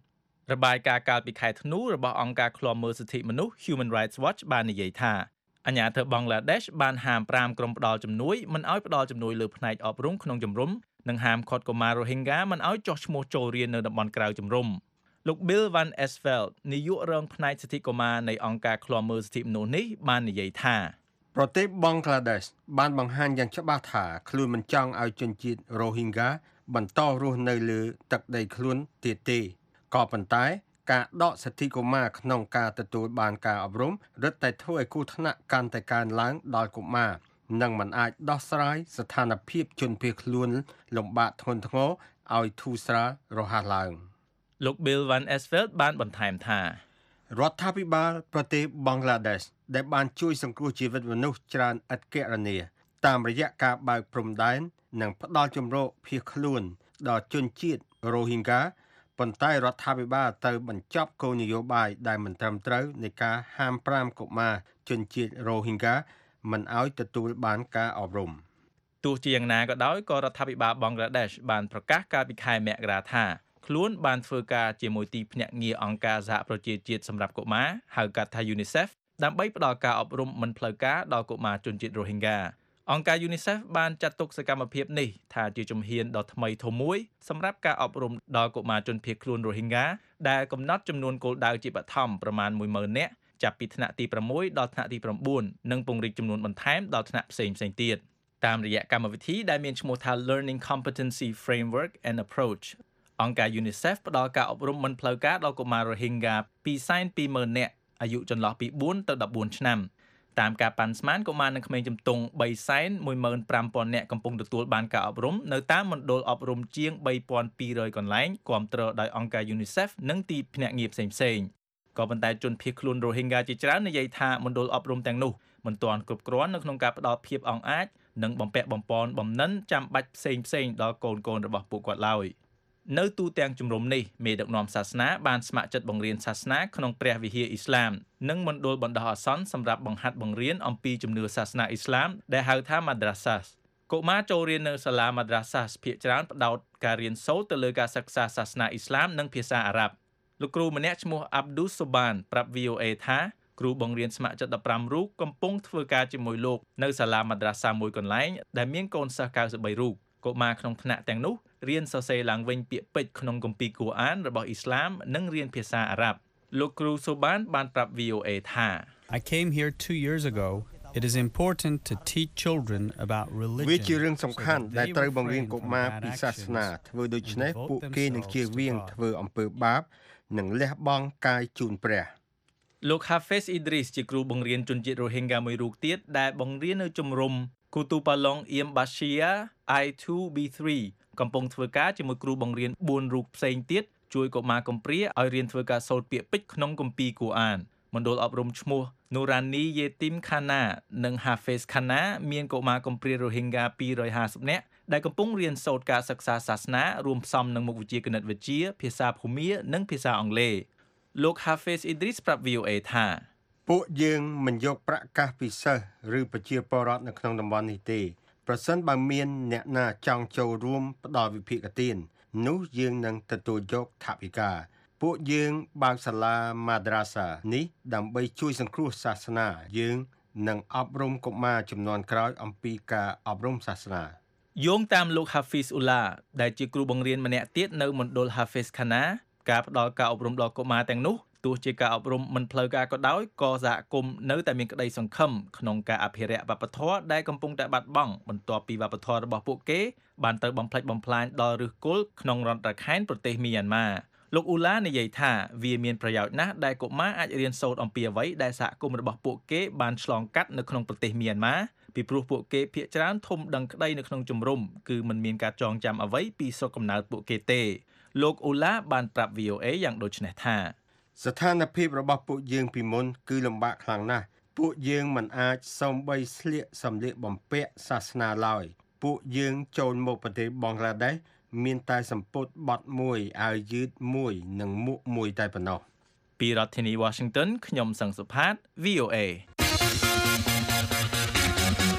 [SPEAKER 16] របាយការណ៍កាលពីខែធ្នូរបស់អង្គការឃ្លាំមើលសិទ្ធិមនុស្ស Human Rights Watch បាននិយាយថាអាជ្ញាធរបង់ក្លាដេសបានហាមប្រាមក្រុមផ្ដល់ជំនួយមិនឲ្យផ្ដល់ជំនួយលើផ្នែកអប់រំក្នុងជំរំនិងហាមឃាត់កុមារ Rohingya មិនឲ្យចុះឈ្មោះចូលរៀននៅតំបន់ក្រៅជំរំលោក Bill van Esveld នាយករងផ្នែកសិទ្ធិកុមារនៃអង្គការឃ្លាំមើលសិទ្ធិមនុស្សនេះបាននិយាយថា
[SPEAKER 12] ប្រទេសបង់ក្លាដេសបានបង្ហាញយ៉ាងច្បាស់ថាខ្លួនមិនចង់ឲ្យជនជាតិ Rohingya បន្តរស់នៅលើទឹកដីខ្លួនទៀតទេក៏ប៉ុន្តែការដកសិទ្ធិកុមារក្នុងការទទួលបានការអប់រំរឹតតែធ្វើឲ្យគ្រោះថ្នាក់កាន់តែកើនឡើងដល់កុមារនិងមិនអាចដោះស្រាយស្ថានភាពជនភៀសខ្លួនលំបាកធ្ងន់ធ្ងរឲ្យធូរស្រាលរហ័សឡើង
[SPEAKER 16] លោក Bill van Esveld បានបន្ថែមថា
[SPEAKER 12] រដ្ឋាភិបាលប្រទេសបង់ក្លាដេសដែលបានជួយសង្គ្រោះជីវិតមនុស្សច្រើនឥតគណនាតាមរយៈការបើកព្រំដែននិងផ្ដល់ជម្រកភៀសខ្លួនដល់ជនជាតិ Rohingya ប៉ុន្តែរដ្ឋាភិបាលត្រូវបញ្ចប់គោលនយោបាយដែលមិនត្រឹមត្រូវនៃការហាមប្រាមកុមារជនជាតិ Rohingya មិនឲ្យទទួលបានការអប់រំ
[SPEAKER 16] ទោះជាយ៉ាងណាក៏ដោយក៏រដ្ឋាភិបាលបង់ក្លាដេសបានប្រកាសកាលពីខែមករាថាខ្លួនបានធ្វើការជាមួយទីភ្នាក់ងារអង្គការសហប្រជាជាតិសម្រាប់កុមារហៅកាត់ថា UNICEF ដើម្បីផ្ដល់ការអប់រំមិនផ្លូវការដល់កុមារជនជាតិ Rohingya អង្គការ UNICEF បានចាត់ទុកសកម្មភាពនេះថាជាជំហានដ៏ថ្មីធំមួយសម្រាប់ការអប់រំដល់កុមារជនភៀសខ្លួន Rohingya ដែលកំណត់ចំនួនគោលដៅជាបឋមប្រមាណមួយម៉ឺននាក់ចាប់ពីថ្នាក់ទី6ដល់ថ្នាក់ទី9និងពង្រីកចំនួនបន្ថែមដល់ថ្នាក់ផ្សេងៗទៀតតាមរយៈកម្មវិធីដែលមានឈ្មោះថា Learning Competency Framework and Approach អង្គការ UNICEF ផ្ដល់ការអប់រំមិនផ្លូវការដល់កុមារ Rohingya ពីរសែនពីរម៉ឺននាក់អាយុចន្លោះពី4ទៅ14ឆ្នាំតាមការប៉ាន់ស្មានកុមារនិងក្មេងជំទង់បីសែនមួយម៉ឺនប្រាំពាន់នាក់កំពុងទទួលបានការអប់រំនៅតាមមណ្ឌលអប់រំជាងបីពាន់ពីររយកន្លែងគាំទ្រដោយអង្គការ UNICEF និងទីភ្នាក់ងារផ្សេងៗក៏ប៉ុន្តែជនភៀសខ្លួន Rohingya ជាច្រើននិយាយថាមណ្ឌលអប់រំទាំងនោះមិនទាន់គ្រប់គ្រាន់នៅក្នុងការផ្ដល់ភាពអង្អាចនិងបំពាក់បំពន់បំណិនចាំបាច់ផ្សេងៗដល់កូនកូនរបស់ពួកគាត់ឡើយនៅទូទាំងជំរំនេះមេដឹកនាំសាសនាបានស្ម័គ្រចិត្តបង្រៀនសាសនាក្នុងព្រះវិហារអ៊ីស្លាមនិងមណ្ឌលបណ្ដោះអាសន្នសម្រាប់បង្ហាត់បង្រៀនអំពីជំនឿសាសនាអ៊ីស្លាមដែលហៅថា Madrasah កុមារចូលរៀននៅសាលា Madrasah ភាគច្រើនផ្ដោតការរៀនសូត្រទៅលើការសិក្សាសាសនាអ៊ីស្លាមនិងភាសាអារ៉ាប់លោកគ្រូម្នាក់ឈ្មោះ Abdul Soban ប្រាប់ V O A ថាគ្រូបង្រៀនស្ម័គ្រចិត្តដប់ប្រាំរូបកំពុងធ្វើការជាមួយលោកនៅសាលា Madrasah មួយកន្លែងដែលមានកូនសិស្សកៅសិបបីរូបកុមារក្នុងថ្នាក់ទាំងនោះរៀនសរសេរឡើងវិញពាក្យពេចន៍ក្នុងគម្ពីរកូរ៉ានរបស់អ៊ីស្លាមនិងរៀនភាសាអារ៉ាប់លោកគ្រូសូបានបានប្រាប់ V O A ថា
[SPEAKER 18] I came here two years ago. It is important to teach children about religion.
[SPEAKER 12] វាជារឿងសំខាន់ដែលត្រូវបង្រៀនកុមារពីសាសនាធ្វើដូច្នេះពួកគេនឹងជៀសវាងធ្វើអំពើបាបនិងលះបង់កាយជូនព្រះ
[SPEAKER 16] លោក Hafiz Idris ជាគ្រូបង្រៀនជនជាតិ Rohingya មួយរូបទៀតដែលបង្រៀននៅជំរំ Kutupalong Iem Bashir I two B three កំពុងធ្វើការជាមួយគ្រូបង្រៀនបួនរូបផ្សេងទៀតជួយកុមារកំព្រាឲ្យរៀនធ្វើការសូត្រពាក្យពេចន៍ក្នុងគម្ពីរកូរ៉ានមណ្ឌលអប់រំឈ្មោះ Nurani Yetim Khana និង Hafiz Khana មានកុមារកំព្រា Rohingya ពីររយហាសិបនាក់ដែលកំពុងរៀនសូត្រការសិក្សាសាសនារួមផ្សំនឹងមុខវិជ្ជាគណិតវិទ្យាភាសាភូមានិងភាសាអង់គ្លេសលោក Hafiz Idris ប្រាប់ V O A ថា
[SPEAKER 12] ពួកយើងមិនយកប្រាក់កាសពីសិស្សឬប្រជាពលរដ្ឋនៅក្នុងតំបន់នេះទេប្រសិនបើមានអ្នកណាចង់ចូលរួមផ្ដល់វិភាគទាននោះយើងនឹងទទួលយកថវិកាពួកយើងបើកសាលា Madrasah នេះដើម្បីជួយសង្គ្រោះសាសនាយើងនឹងអប់រំកុមារជំនាន់ក្រោយអំពីការអប់រំសាសនា
[SPEAKER 16] យោងតាមលោក Hafiz Ullah ដែលជាគ្រូបង្រៀនម្នាក់ទៀតនៅមណ្ឌល Hafiz Khana ការផ្ដល់ការអប់រំដល់កុមារទាំងនោះទោះជាការអប់រំមិនផ្លូវការក៏ដោយក៏សហគមន៍នៅតែមានក្តីសង្ឃឹមក្នុងការអភិរក្សវប្បធម៌ដែលកំពុងតែបាត់បង់បន្ទាប់ពីវប្បធម៌របស់ពួកគេបានទៅបំផ្លិចបំផ្លាញដល់ឫសគល់ក្នុងរដ្ឋរខិនប្រទេសមីយ៉ាន់ម៉ាលោកអ៊ូឡានិយាយថាវាមានប្រយោជន៍ណាស់ដែលកុមារអាចរៀនសូត្រអំពីអ្វីដែលសហគមន៍របស់ពួកគេបានឆ្លងកាត់នៅក្នុងប្រទេសមីយ៉ាន់ម៉ាពីព្រោះពួកគេភាគច្រើនធំដឹងក្តីនៅក្នុងជំរំគឺមិនមានការចងចាំអ្វីពីស្រុកកំណើតពួកគេទេលោកអ៊ូឡាបានប្រាប់ V O A យ៉ាងដូចនេះថា
[SPEAKER 12] ស្ថានភាពរបស់ពួកយើងពីមុនគឺលំបាកខ្លាំងណាស់ពួកយើងមិនអាចសូម្បីស្លៀកសម្លៀកបំពាក់សាសនាឡើយពួកយើងចូលមកប្រទេសបង់ក្លាដេសមានតែសម្ពុតបត់មួយអាវយឺតមួយនិងមួកមួយតែប៉ុណ្ណោះ
[SPEAKER 16] ពីរដ្ឋធានី Washington ខ្ញុំសង្សុផាត V O A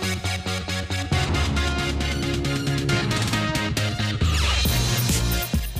[SPEAKER 3] អស់លោកអ្នក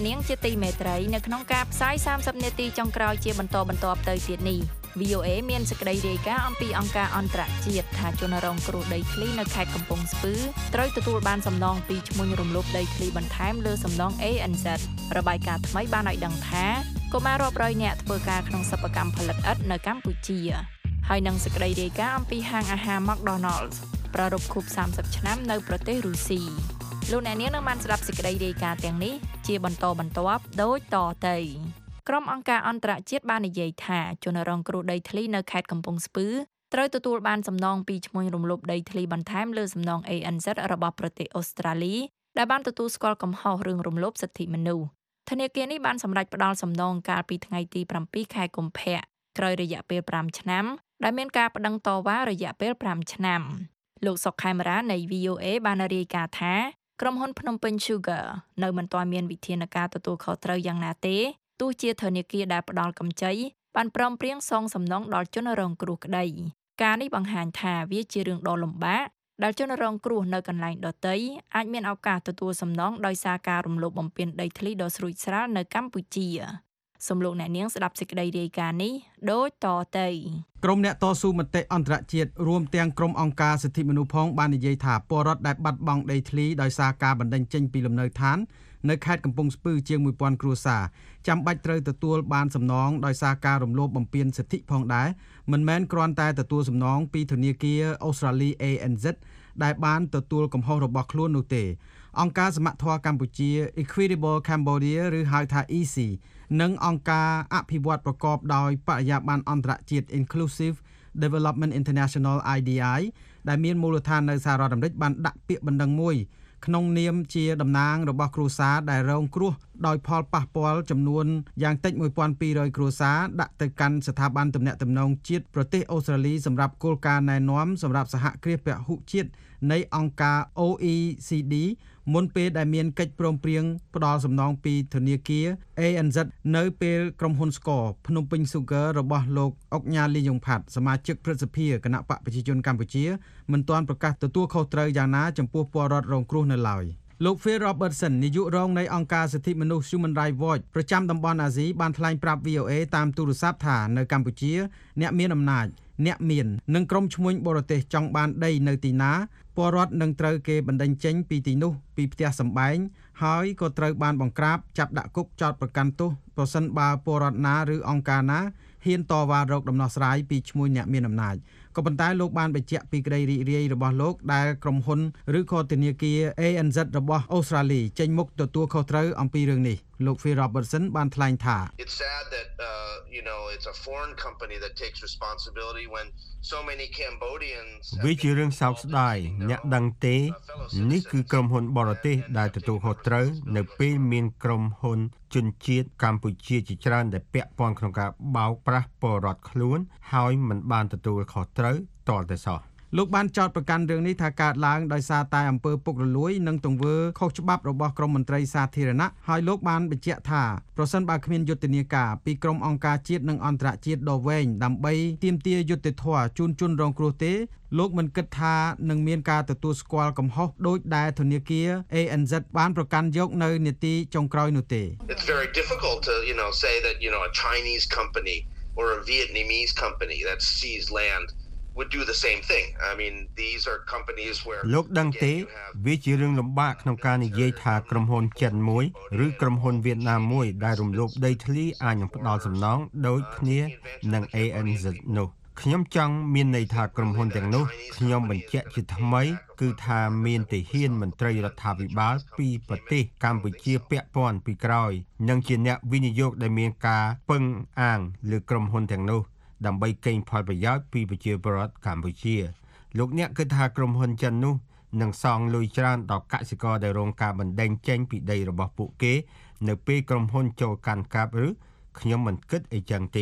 [SPEAKER 3] នាងជាទីមេត្រីនៅក្នុងការផ្សាយសាមសិបនាទីចុងក្រោយជាបន្តបន្ទាប់ទៅទៀតនេះ វី អូ เอ មានសេចក្តីរាយការណ៍អំពីអង្គការអន្តរជាតិថាជនរងគ្រោះដីធ្លីនៅខេត្តកំពង់ស្ពឺត្រូវទទួលបានសំណងពីឈ្មួញរំលោភដីធ្លីបន្ថែមលើសំណង เอ เอ็น เซด របាយការណ៍ថ្មីបានឲ្យដឹងថាកុមាររាប់រយនាក់ធ្វើការក្នុងសិប្បកម្មផលិតឥដ្ឋនៅកម្ពុជាហើយនឹងសេចក្តីរាយការណ៍អំពីហាងអាហារ McDonald's ប្រារព្ធខួបសាមសិបឆ្នាំនៅប្រទេសរុស្ស៊ីលោកអ្នកនាងនឹងបានស្ដាប់សេចក្តីរាយការណ៍ទាំងនេះជាបន្តបន្ទាប់ដូចតទៅក្រុមអង្គការអន្តរជាតិបាននិយាយថាជនរងគ្រោះដីធ្លីនៅខេត្តកំពង់ស្ពឺត្រូវទទួលបានសំណងពីឈ្មួញរំលោភដីធ្លីបន្ថែមលើសំណង เอ เอ็น เซด របស់ប្រទេសអូស្ត្រាលីដែលបានទទួលស្គាល់កំហុសរឿងរំលោភសិទ្ធិមនុស្សធនាគារនេះបានសម្រេចផ្ដល់សំណងកាលពីថ្ងៃទីប្រាំពីរខែកុម្ភៈក្រោយរយៈពេលប្រាំឆ្នាំដែលមានការប្តឹងតវ៉ារយៈពេលប្រាំឆ្នាំលោកសុកខេមរានៃ វី អូ เอ បានរាយការណ៍ថាក្រុមហ៊ុនភ្នំពេញ Sugar នៅមិនទាន់មានវិធានការទទួលខុសត្រូវយ៉ាងណាទេទោះជាធនាគារដែលផ្ដល់កម្ចីបានព្រមព្រៀងសងសំណងដល់ជនរងគ្រោះក្តីការនេះបង្ហាញថាវាជារឿងដ៏លំបាកដែលជនរងគ្រោះនៅកន្លែងដទៃអាចមានឱកាសទទួលសំណងដោយសារការរំលោភបំពានដីធ្លីដ៏ស្រួចស្រាលនៅកម្ពុជាសូមលោកអ្នកនាងស្ដាប់សេចក្តីរាយការណ៍នេះដូចតទៅ
[SPEAKER 19] ក្រុមអ្នកតស៊ូមតិអន្តរជាតិរួមទាំងក្រុមអង្គការសិទ្ធិមនុស្សផងបាននិយាយថាពលរដ្ឋដែលបាត់បង់ដីធ្លីដោយសារការបណ្តេញចេញពីលំនៅឋាននៅខេត្តកំពង់ស្ពឺជាងមួយពាន់គ្រួសារចាំបាច់ត្រូវទទួលបានសំណងដោយសារការរំលោភបំពានសិទ្ធិផងដែរមិនមែនគ្រាន់តែទទួលសំណងពីធនាគារអូស្ត្រាលី เอ เอ็น เซด ដែលបានទទួលកំហុសរបស់ខ្លួននោះទេអង្គការសមត្ថធម៌កម្ពុជា Equitable Cambodia ឬហៅថា อี ซี និងអង្គការអភិវឌ្ឍប្រកបដោយបរិយាបន្នអន្តរជាតិ Inclusive Development International ไอ ดี ไอ ដែលមានមូលដ្ឋាននៅសហរដ្ឋអាមេរិកបានដាក់ពាក្យបណ្ដឹងមួយក្នុងនាមជាតំណាងរបស់គ្រួសារដែលរងគ្រោះដោយផលប៉ះពាល់ចំនួនយ៉ាងតិចមួយពាន់ពីររយគ្រួសារដាក់ទៅកាន់ស្ថាប័នទំនាក់ទំនងជាតិប្រទេសអូស្ត្រាលីសម្រាប់គោលការណ៍ណែនាំសម្រាប់សហគ្រាសពហុជាតិនៃអង្គការ អូ អ៊ី ซี ดี មុនពេលដែលមានកិច្ចព្រមព្រៀងផ្ដល់សំណងពីធនាគារ เอ เอ็น เซด នៅពេលក្រុមហ៊ុនស្ករភ្នំពេញ Sugar របស់លោកអុកញ៉ាលីយ៉ុងផាត់សមាជិកព្រឹទ្ធសភាគណៈបកប្រជាជនកម្ពុជាមិនទាន់ប្រកាសទទួលខុសត្រូវយ៉ាងណាចំពោះពលរដ្ឋរងគ្រោះនៅឡើយលោក Phil Robertson នាយករងនៃអង្គការសិទ្ធិមនុស្ស Human Rights Watch ប្រចាំតំបន់អាស៊ីបានថ្លែងប្រាប់ វី អូ เอ តាមទូរស័ព្ទថានៅកម្ពុជាអ្នកមានអំណាចអ្នកមាននិងក្រុមឈ្មួញបរទេសចង់បានដីនៅទីណាពលរដ្ឋនឹងត្រូវគេបណ្តេញចេញពីទីនោះពីផ្ទះសម្បែងហើយក៏ត្រូវបានបង្ក្រាបចាប់ដាក់គុកចោទប្រកាន់ទោសប្រសិនបើពលរដ្ឋណាឬអង្គការណាហ៊ានតវ៉ារកដំណោះស្រាយពីឈ្មួញអ្នកមានអំណាចក៏ប៉ុន្តែលោកបានបញ្ជាក់ពីក្តីរីករាយរបស់លោកដែលក្រុមហ៊ុនឬក៏ធនាគារ เอ เอ็น เซด របស់អូស្ត្រាលីចេញមុខទទួលខុសត្រូវអំពីរឿងនេះលោក Phil Robertson បានថ្លែងថា
[SPEAKER 20] It's sad that uh, you know it's a foreign company that takes responsibility when so many Cambodians
[SPEAKER 12] វាជារឿងសោកស្ដាយអ្នកដឹងទេនេះគឺក្រុមហ៊ុនបរទេសដែលទទួលខុសត្រូវនៅពេលមានក្រុមហ៊ុនជនជាតិកម្ពុជាជាច្រើនដែលពាក់ព័ន្ធក្នុងការបោកប្រាស់ពលរដ្ឋខ្លួនហើយមិនបានទទួលខុសត្រូវតរតែសោះលោកបានចោទប្រកាន់រឿងនេះថាកើតឡើងដោយសារតែអំពើពុករលួយនិងទង្វើខុសច្បាប់របស់ក្រមមន្ត្រីសាធារណៈហើយលោកបានបញ្ជាក់ថាប្រសិនបើគ្មានយុទ្ធនាការពីក្រមអង្គការជាតិនិងអន្តរជាតិដ៏វែងដើម្បីទាមទារយុត្តិធម៌ជូនជនរងគ្រោះទេលោកមិនគិតថានឹងមានការទទួលស្គាល់កំហុសដោយដែលធនាគារ เอ เอ็น เซด បានប្រកាន់យកនៅនីតិចុងក្រោយនោះទេ
[SPEAKER 20] It's very difficult to you know say that you know a Chinese company or a Vietnamese company that seized land would do the same thing. I mean, these are companies where
[SPEAKER 12] លោកដឹងទេវាជារឿងលំបាកក្នុងការនិយាយថាក្រុមហ៊ុនចិនមួយឬក្រុមហ៊ុនវៀតណាមមួយដែលរំលោភដីធ្លីអាចនឹងផ្ដល់សំណងដូចគ្នានឹង เอ เอ็น เซด នោះខ្ញុំចង់មានន័យថាក្រុមហ៊ុនទាំងនោះខ្ញុំបញ្ជាក់ជាថ្មីគឺថាមានទាហានមន្ត្រីរដ្ឋាភិបាលពីប្រទេសកម្ពុជាពាក់ព័ន្ធពីក្រោយនិងជាអ្នកវិនិយោគដែលមានការពឹងអាងលើក្រុមហ៊ុនទាំងនោះដើម្បីកេងផលប្រយោជន៍ពីប្រជាពលរដ្ឋកម្ពុជាលោកអ្នកគិតថាក្រុមហ៊ុនចិននោះនឹងសងលុយច្រើនដល់កសិករដែលរងការបណ្តេញចេញពីដីរបស់ពួកគេនៅពេលក្រុមហ៊ុនចូលកាន់កាប់ឬខ្ញុំមិនគិតអីចឹងទេ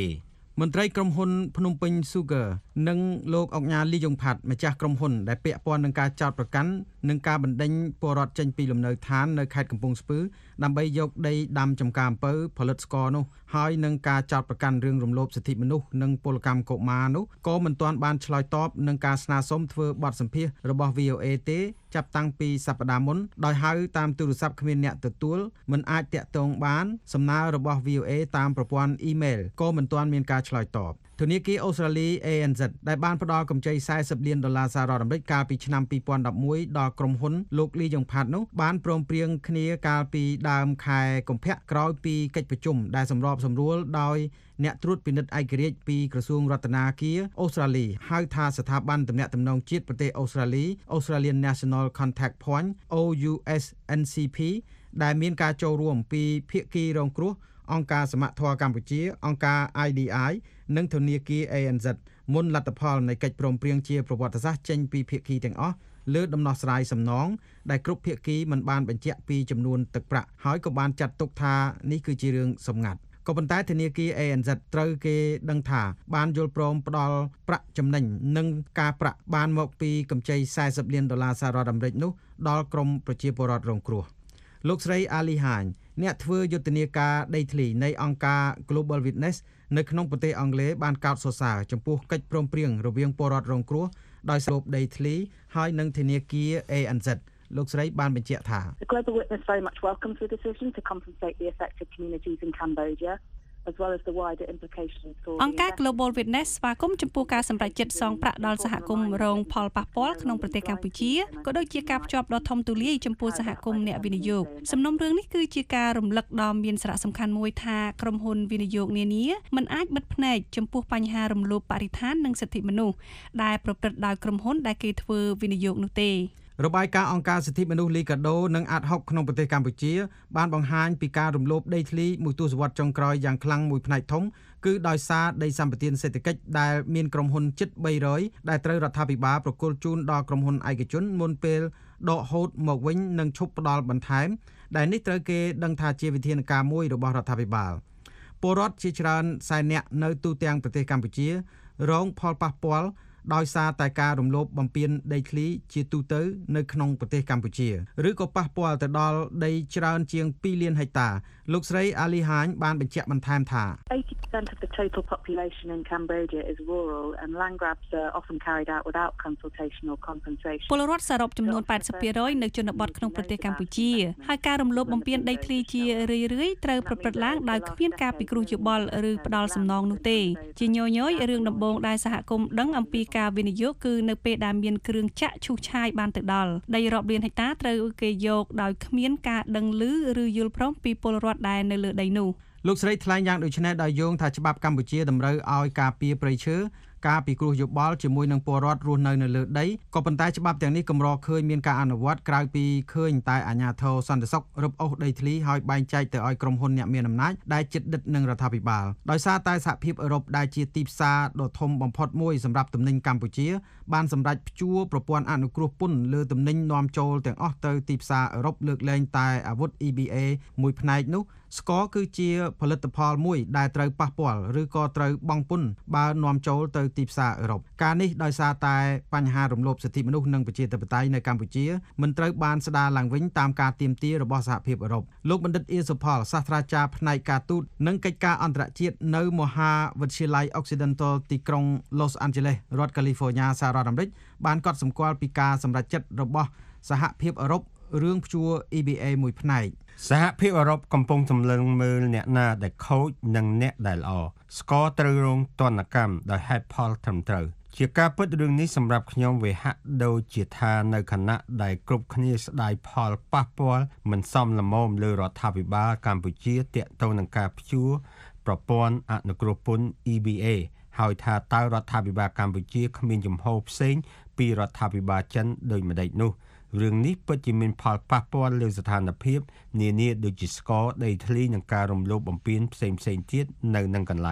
[SPEAKER 19] មន្ត្រីក្រុមហ៊ុនភ្នំពេញ Sugar និងលោកអុកញ៉ាលីយ៉ុងផាត់ម្ចាស់ក្រុមហ៊ុនដែលពាក់ព័ន្ធនឹងការចោទប្រកាន់និងការបណ្តេញពលរដ្ឋចេញពីលំនៅឋាននៅខេត្តកំពង់ស្ពឺដើម្បីយកដីដាំចម្ការអំពៅផលិតស្ករនោះហើយនឹងការចោទប្រកាន់រឿងរំលោភសិទ្ធិមនុស្សនិងពលកម្មកុមារនោះក៏មិនទាន់បានឆ្លើយតបនឹងការស្នើសុំធ្វើបទសម្ភាសន៍របស់ វី អូ เอ ទេចាប់តាំងពីសប្តាហ៍មុនដោយហៅតាមទូរស័ព្ទគ្មានអ្នកទទួលមិនអាចតាក់ទងបានសំណើរបស់ វី អូ เอ តាមប្រព័ន្ធអ៊ីមែលក៏មិនទាន់មានការឆ្លើយតបធនាគារអូស្ត្រាលី เอ เอ็น ซี ដែលបានផ្ដល់កម្ចី40លានដុល្លារសហរដ្ឋអាមេរិកកាលពីឆ្នាំពីរពាន់ដប់មួយដល់ក្រុមហ៊ុនលោកលីយ៉ុងផាត់នោះបានព្រមព្រៀងគ្នាកាលពីដើមខែកុម្ភៈក្រោយពីកិច្ចប្រជុំដែលសម្របសម្រួលដោយអ្នកត្រួតពិនិត្យឯករាជ្យពីក្រសួងរដ្ឋាភិបាលអូស្ត្រាលីហៅថាស្ថាប័នទំនាក់ទំនងជាតិប្រទេសអូស្ត្រាលី Australian National Contact Point អូ យូ เอส เอ็น ซี พี ដែលមានការចូលរួមពីភាគីរងគ្រោះអង្គការសមត្ថធម៌កម្ពុជាអង្គការ ไอ ดี ไอ និងធនាគារ เอ เอ็น ซี មុនលទ្ធផលនៃកិច្ចព្រមព្រៀងជាប្រវត្តិសាស្ត្រចេញពីភាគីទាំងអស់លើដំណោះស្រាយសំណងដែលគ្រប់ភាគីមិនបានបញ្ជាក់ពីចំនួនទឹកប្រាក់ហើយក៏បានចាត់ទុកថានេះគឺជារឿងសម្ងាត់ក៏ប៉ុន្តែធនាគារ เอ เอ็น ซี ត្រូវគេដឹងថាបានយល់ព្រមផ្ដល់ប្រាក់ចំណេញនិងការប្រាក់បានមកពីកម្ចី40លានដុល្លារសហរដ្ឋអាមេរិកនោះដល់ក្រមប្រជាពលរដ្ឋរងគ្រោះលោកស្រីអាលីហាញអ្នកធ្វើយុទ្ធនាការដីធ្លីនៃអង្គការ Global Witness នៅក្នុងប្រទេសអង់គ្លេសបានកោតសរសើរចំពោះកិច្ចព្រមព្រៀងរវាងពលរដ្ឋរងគ្រោះដោយស្រូបដីធ្លីហើយនិងធនាគារ เอ เอ็น ซี លោកស្រីបានបញ្ជាក់ថា
[SPEAKER 21] The Global Witness very much welcomes the decision to compensate the affected communities in Cambodia as well as the wider implications for
[SPEAKER 6] អង្គការ Global Witness ស្វាគមន៍ចំពោះការសម្រេចចិត្តសងប្រាក់ដល់សហគមន៍រងផលប៉ះពាល់ក្នុងប្រទេសកម្ពុជាក៏ដូចជាការភ្ជាប់ដ៏ធំទូលាយចំពោះសហគមន៍អ្នកវិនិយោគសំណុំរឿងនេះគឺជាការរំលឹកដ៏មានសារៈសំខាន់មួយថាក្រុមហ៊ុនវិនិយោគនានាមិនអាចបិទភ្នែកចំពោះបញ្ហារំលោភបរិស្ថាននិងសិទ្ធិមនុស្សដែលប្រព្រឹត្តដោយក្រុមហ៊ុនដែលគេធ្វើវិនិយោគនោះទេ
[SPEAKER 19] របាយការណ៍អង្គការសិទ្ធិមនុស្សលីកាដូនិងអាតហុកក្នុងប្រទេសកម្ពុជាបានបង្ហាញពីការរំលោភដីធ្លីមួយទសវត្សរ៍ចុងក្រោយយ៉ាងខ្លាំងមួយផ្នែកធំគឺដោយសារដីសម្បត្តិសេដ្ឋកិច្ចដែលមានក្រុមហ៊ុនជិត300ដែលត្រូវរដ្ឋាភិបាលប្រគល់ជូនដល់ក្រុមហ៊ុនឯកជនមុនពេលដកហូតមកវិញនិងឈប់ផ្ដល់បន្ថែមដែលនេះត្រូវគេដឹងថាជាវិធានការមួយរបស់រដ្ឋាភិបាលពលរដ្ឋជាច្រើនសែននាក់នៅទូទាំងប្រទេសកម្ពុជារងផលប៉ះពាល់ដោយសារតែការរំលោភបំពានដីធ្លីជាទូទៅនៅក្នុងប្រទេសកម្ពុជាឬក៏ប៉ះពាល់ទៅដល់ដីច្រើនជាង2លានហិកតាលោកស្រីអាលីហាញបានបញ្ជាក់បន្ថែមថា
[SPEAKER 21] eighty percent of the total population in Cambodia is rural and land grabs are often carried out without consultation or compensation
[SPEAKER 6] ពលរដ្ឋសរុបចំនួនeighty percentនៅជនបទក្នុងប្រទេសកម្ពុជាហើយការរំលោភបំពានដីធ្លីជារឿយៗត្រូវប្រព្រឹត្តឡើងដោយគ្មានការពិគ្រោះយោបល់ឬផ្ដល់សំណងនោះទេជាញយយរឿងដំបូងដែលសហគមន៍ដឹងអំពីការវិនិយោគគឺនៅពេលដែលមានគ្រឿងចាក់ឈូសឆាយបានទៅដល់ដីរាប់លានហិកតាត្រូវគេយកដោយគ្មានការដឹងឮឬយល់ព្រមពីពលរដ្ឋដែលនៅលើដីនោះ
[SPEAKER 19] លោកស្រីថ្លែងយ៉ាងដូចនេះដោយយោងថាច្បាប់កម្ពុជាតម្រូវឲ្យការពារព្រៃឈើការពិគ្រោះយោបល់ជាមួយនឹងពលរដ្ឋរស់នៅនៅលើដីក៏ប៉ុន្តែច្បាប់ទាំងនេះកម្រឃើញមានការអនុវត្តក្រៅពីឃើញតែអាជ្ញាធរសន្តិសុខរឹបអូសដីធ្លីហើយបែងចែកទៅឲ្យក្រុមហ៊ុនអ្នកមានអំណាចដែលជិតដិតនឹងរដ្ឋាភិបាលដោយសារតែសហភាពអឺរ៉ុបដែលជាទីផ្សារដ៏ធំបំផុតមួយសម្រាប់ទំនិញកម្ពុជាបានសម្រេចព្យួរប្រព័ន្ធអនុគ្រោះពន្ធលើទំនិញនាំចូលទាំងអស់ទៅទីផ្សារអឺរ៉ុបលើកលែងតែអាវុធ អ៊ី ប៊ី เอ មួយផ្នែកនោះស្ករគឺជាផលិតផលមួយដែលត្រូវប៉ះពាល់ឬក៏ត្រូវបង់ពន្ធបើនាំចូលទៅទីផ្សារអឺរ៉ុបការនេះដោយសារតែបញ្ហារំលោភសិទ្ធិមនុស្សនិងប្រជាធិបតេយ្យនៅកម្ពុជាមិនត្រូវបានស្ដារឡើងវិញតាមការទាមទាររបស់សហភាពអឺរ៉ុបលោកបណ្ឌិតអៀសុផលសាស្ត្រាចារ្យផ្នែកការទូតនិងកិច្ចការអន្តរជាតិនៅមហាវិទ្យាល័យ Occidental ទីក្រុង Los Angeles រដ្ឋ California សហរដ្ឋអាមេរិកបានកត់សម្គាល់ពីការសម្រេចចិត្តរបស់សហភាពអឺរ៉ុបរឿងព្យួរ អ៊ី ប៊ី เอ មួយផ្នែក
[SPEAKER 12] សហភាពអឺរ៉ុបកំពុងសម្លឹងមើលអ្នកណាដែលខូចនិងអ្នកដែលល្អស្ករត្រូវរងទណ្ឌកម្មដោយហេតុផលត្រឹមត្រូវជាការពិតរឿងនេះសម្រាប់ខ្ញុំវាហាក់ដូចជាថានៅខណៈដែលគ្រប់គ្នាស្ដាយផលប៉ះពាល់មិនសមល្មមលើរដ្ឋាភិបាលកម្ពុជាទាក់ទងនឹងការព្យួរប្រព័ន្ធអនុគ្រោះពន្ធ អ៊ី ប៊ី เอ ហើយថាតើរដ្ឋាភិបាលកម្ពុជាគ្មានជំហរផ្សេងពីរដ្ឋាភិបាលចិនដូចម្តេចនោះរឿងនេះពិតជាមានផលប៉ះពាល់លើស្ថានភាពនានាដូចជាស្ករដីធ្លីនិងការរំលោភបំពានផ្សេងៗទៀតនៅនឹងកន្លែង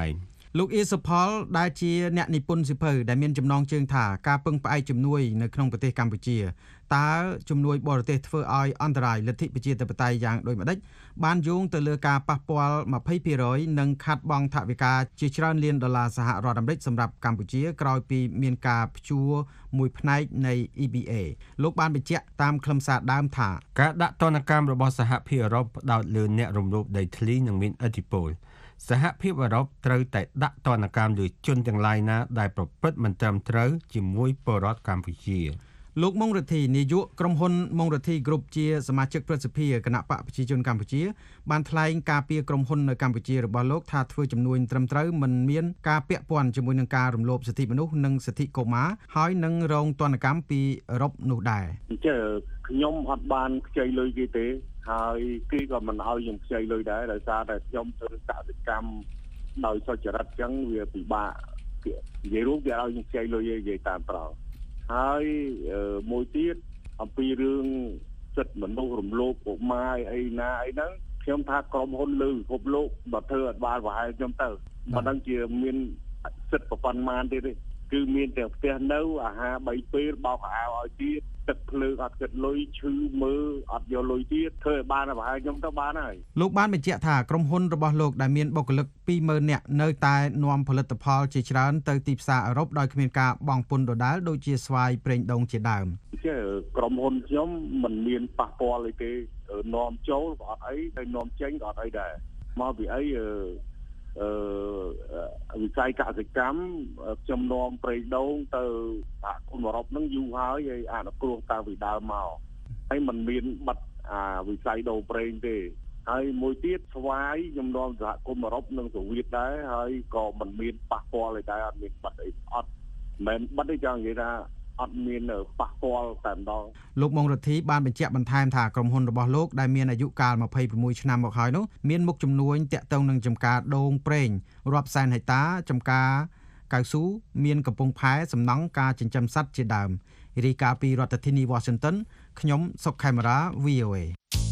[SPEAKER 19] លោកអ៊ីសុផលដែលជាអ្នកនិពន្ធសិភៅដែលមានចំណងជើងថាការពឹងផ្អែកជំនួយនៅក្នុងប្រទេសកម្ពុជាតើជំនួយបរទេសធ្វើឲ្យអន្តរាយលទ្ធិប្រជាធិបតេយ្យយ៉ាងដូចម្តេចបានយោងទៅលើការប៉ះពាល់ ยี่สิบเปอร์เซ็นต์ និងខាត់បងថវិកាជាច្រើនលានដុល្លារសហរដ្ឋអាមេរិកសម្រាប់កម្ពុជាក្រោយពីមានការព្យួរមួយផ្នែកនៃ E B A លោកបានបញ្ជាក់តាមខ្លឹមសារដើមថា
[SPEAKER 12] ការដាក់ទណ្ឌកម្មរបស់សហភាពអឺរ៉ុបផ្ដោតលើអ្នករំលោភដីធ្លីនិងមានឥទ្ធិពលសហភាពអឺរ៉ុបត្រូវតែដាក់ទណ្ឌកម្មលើជនទាំងឡាយណាដែលប្រព្រឹត្តមិនត្រឹមត្រូវជាមួយពលរដ្ឋកម្ពុជា
[SPEAKER 19] លោកមុងរទ្ធីនាយកក្រុមហ៊ុនមុងរទ្ធី Group ជាសមាជិកព្រឹទ្ធសភាគណៈបកប្រជាជនកម្ពុជាបានថ្លែងការពីក្រុមហ៊ុននៅកម្ពុជារបស់លោកថាធ្វើចំនួនត្រឹមត្រូវមិនមានការពាក់ព័ន្ធជាមួយនឹងការរំលោភសិទ្ធិមនុស្សនិងសិទ្ធិកុមារហើយនឹងរងទណ្ឌកម្មពីអឺរ៉ុបនោះដែរ
[SPEAKER 1] អញ្ចឹងខ្ញុំអត់បានខ្ចីលុយគេទេហើយគេក៏មិនឲ្យខ្ញុំខ្ចីលុយដែរដោយសារតែខ្ញុំធ្វើកសិកម្មដោយសុចរិតអញ្ចឹងវាពិបាកនិយាយរួមគេឲ្យខ្ញុំខ្ចីលុយឯងនិយាយតាមត្រង់ហើយមួយទៀតអំពីរឿងសិទ្ធិមនុស្សរំលោភកុមារអីណាអីហ្នឹងខ្ញុំថាក្រុមហ៊ុនលើពិភពលោកបើធ្វើអត់បានប្រហែលខ្ញុំទៅមិនដឹងជាមានសិទ្ធិប្រព័ន្ធម៉ានទៀតទេគឺមានតែផ្ទះនៅអាហារបីពេលបោកអាវឲ្យទៀតទឹកភ្លើងអត់គិតលុយឈឺមើលអត់យកលុយទៀតធ្វើឲ្យបានប្រហែលខ្ញុំទៅបានហើយ
[SPEAKER 19] លោកបានបញ្ជាក់ថាក្រុមហ៊ុនរបស់លោកដែលមានបុគ្គលិក ពីរម៉ឺន នាក់នៅតែនាំផលិតផលជាច្រើនទៅទីផ្សារអឺរ៉ុបដោយគ្មានការបង់ពន្ធដដែលដូចជាស្វាយប្រេងដូងជាដើម
[SPEAKER 1] ចេះក្រុមហ៊ុនខ្ញុំមិនមានប៉ះពាល់អីទេនាំចូលក៏អត់អីហើយនាំចេញក៏អត់អីដែរមកពីអីអឺអឺវិស័យកសិកម្មខ្ញុំនាំប្រេងដូងទៅសហគមន៍អឺរ៉ុបហ្នឹងយូរហើយហើយអនុគ្រោះតាំងពីដើមមកហើយมันមានប័ណ្ណអាវិស័យដូងប្រេងទេហើយមួយទៀតស្វាយខ្ញុំនាំសហគមន៍អឺរ៉ុបនិងសូវៀតដែរហើយក៏มันមានប៉ះពាល់អីដែរអត់មានប័ណ្ណអីអត់មិនប័ណ្ណអីចង់និយាយថាអត់មានប៉ះពាល់តែម្ដង
[SPEAKER 19] លោកមុងរទ្ធីបានបញ្ជាក់បន្ថែមថាក្រុមហ៊ុនរបស់លោកដែលមានអាយុកាលยี่สิบหกឆ្នាំមកហើយនោះមានមុខជំនួញតាក់ទងនឹងចំការដូងប្រេងរាប់សែនហិកតាចំការកៅស៊ូមានកំពង់ផែសំណង់ការចិញ្ចឹមសត្វជាដើមរាយការណ៍ពីរដ្ឋធានី Washington ខ្ញុំសុកខេមរា V O A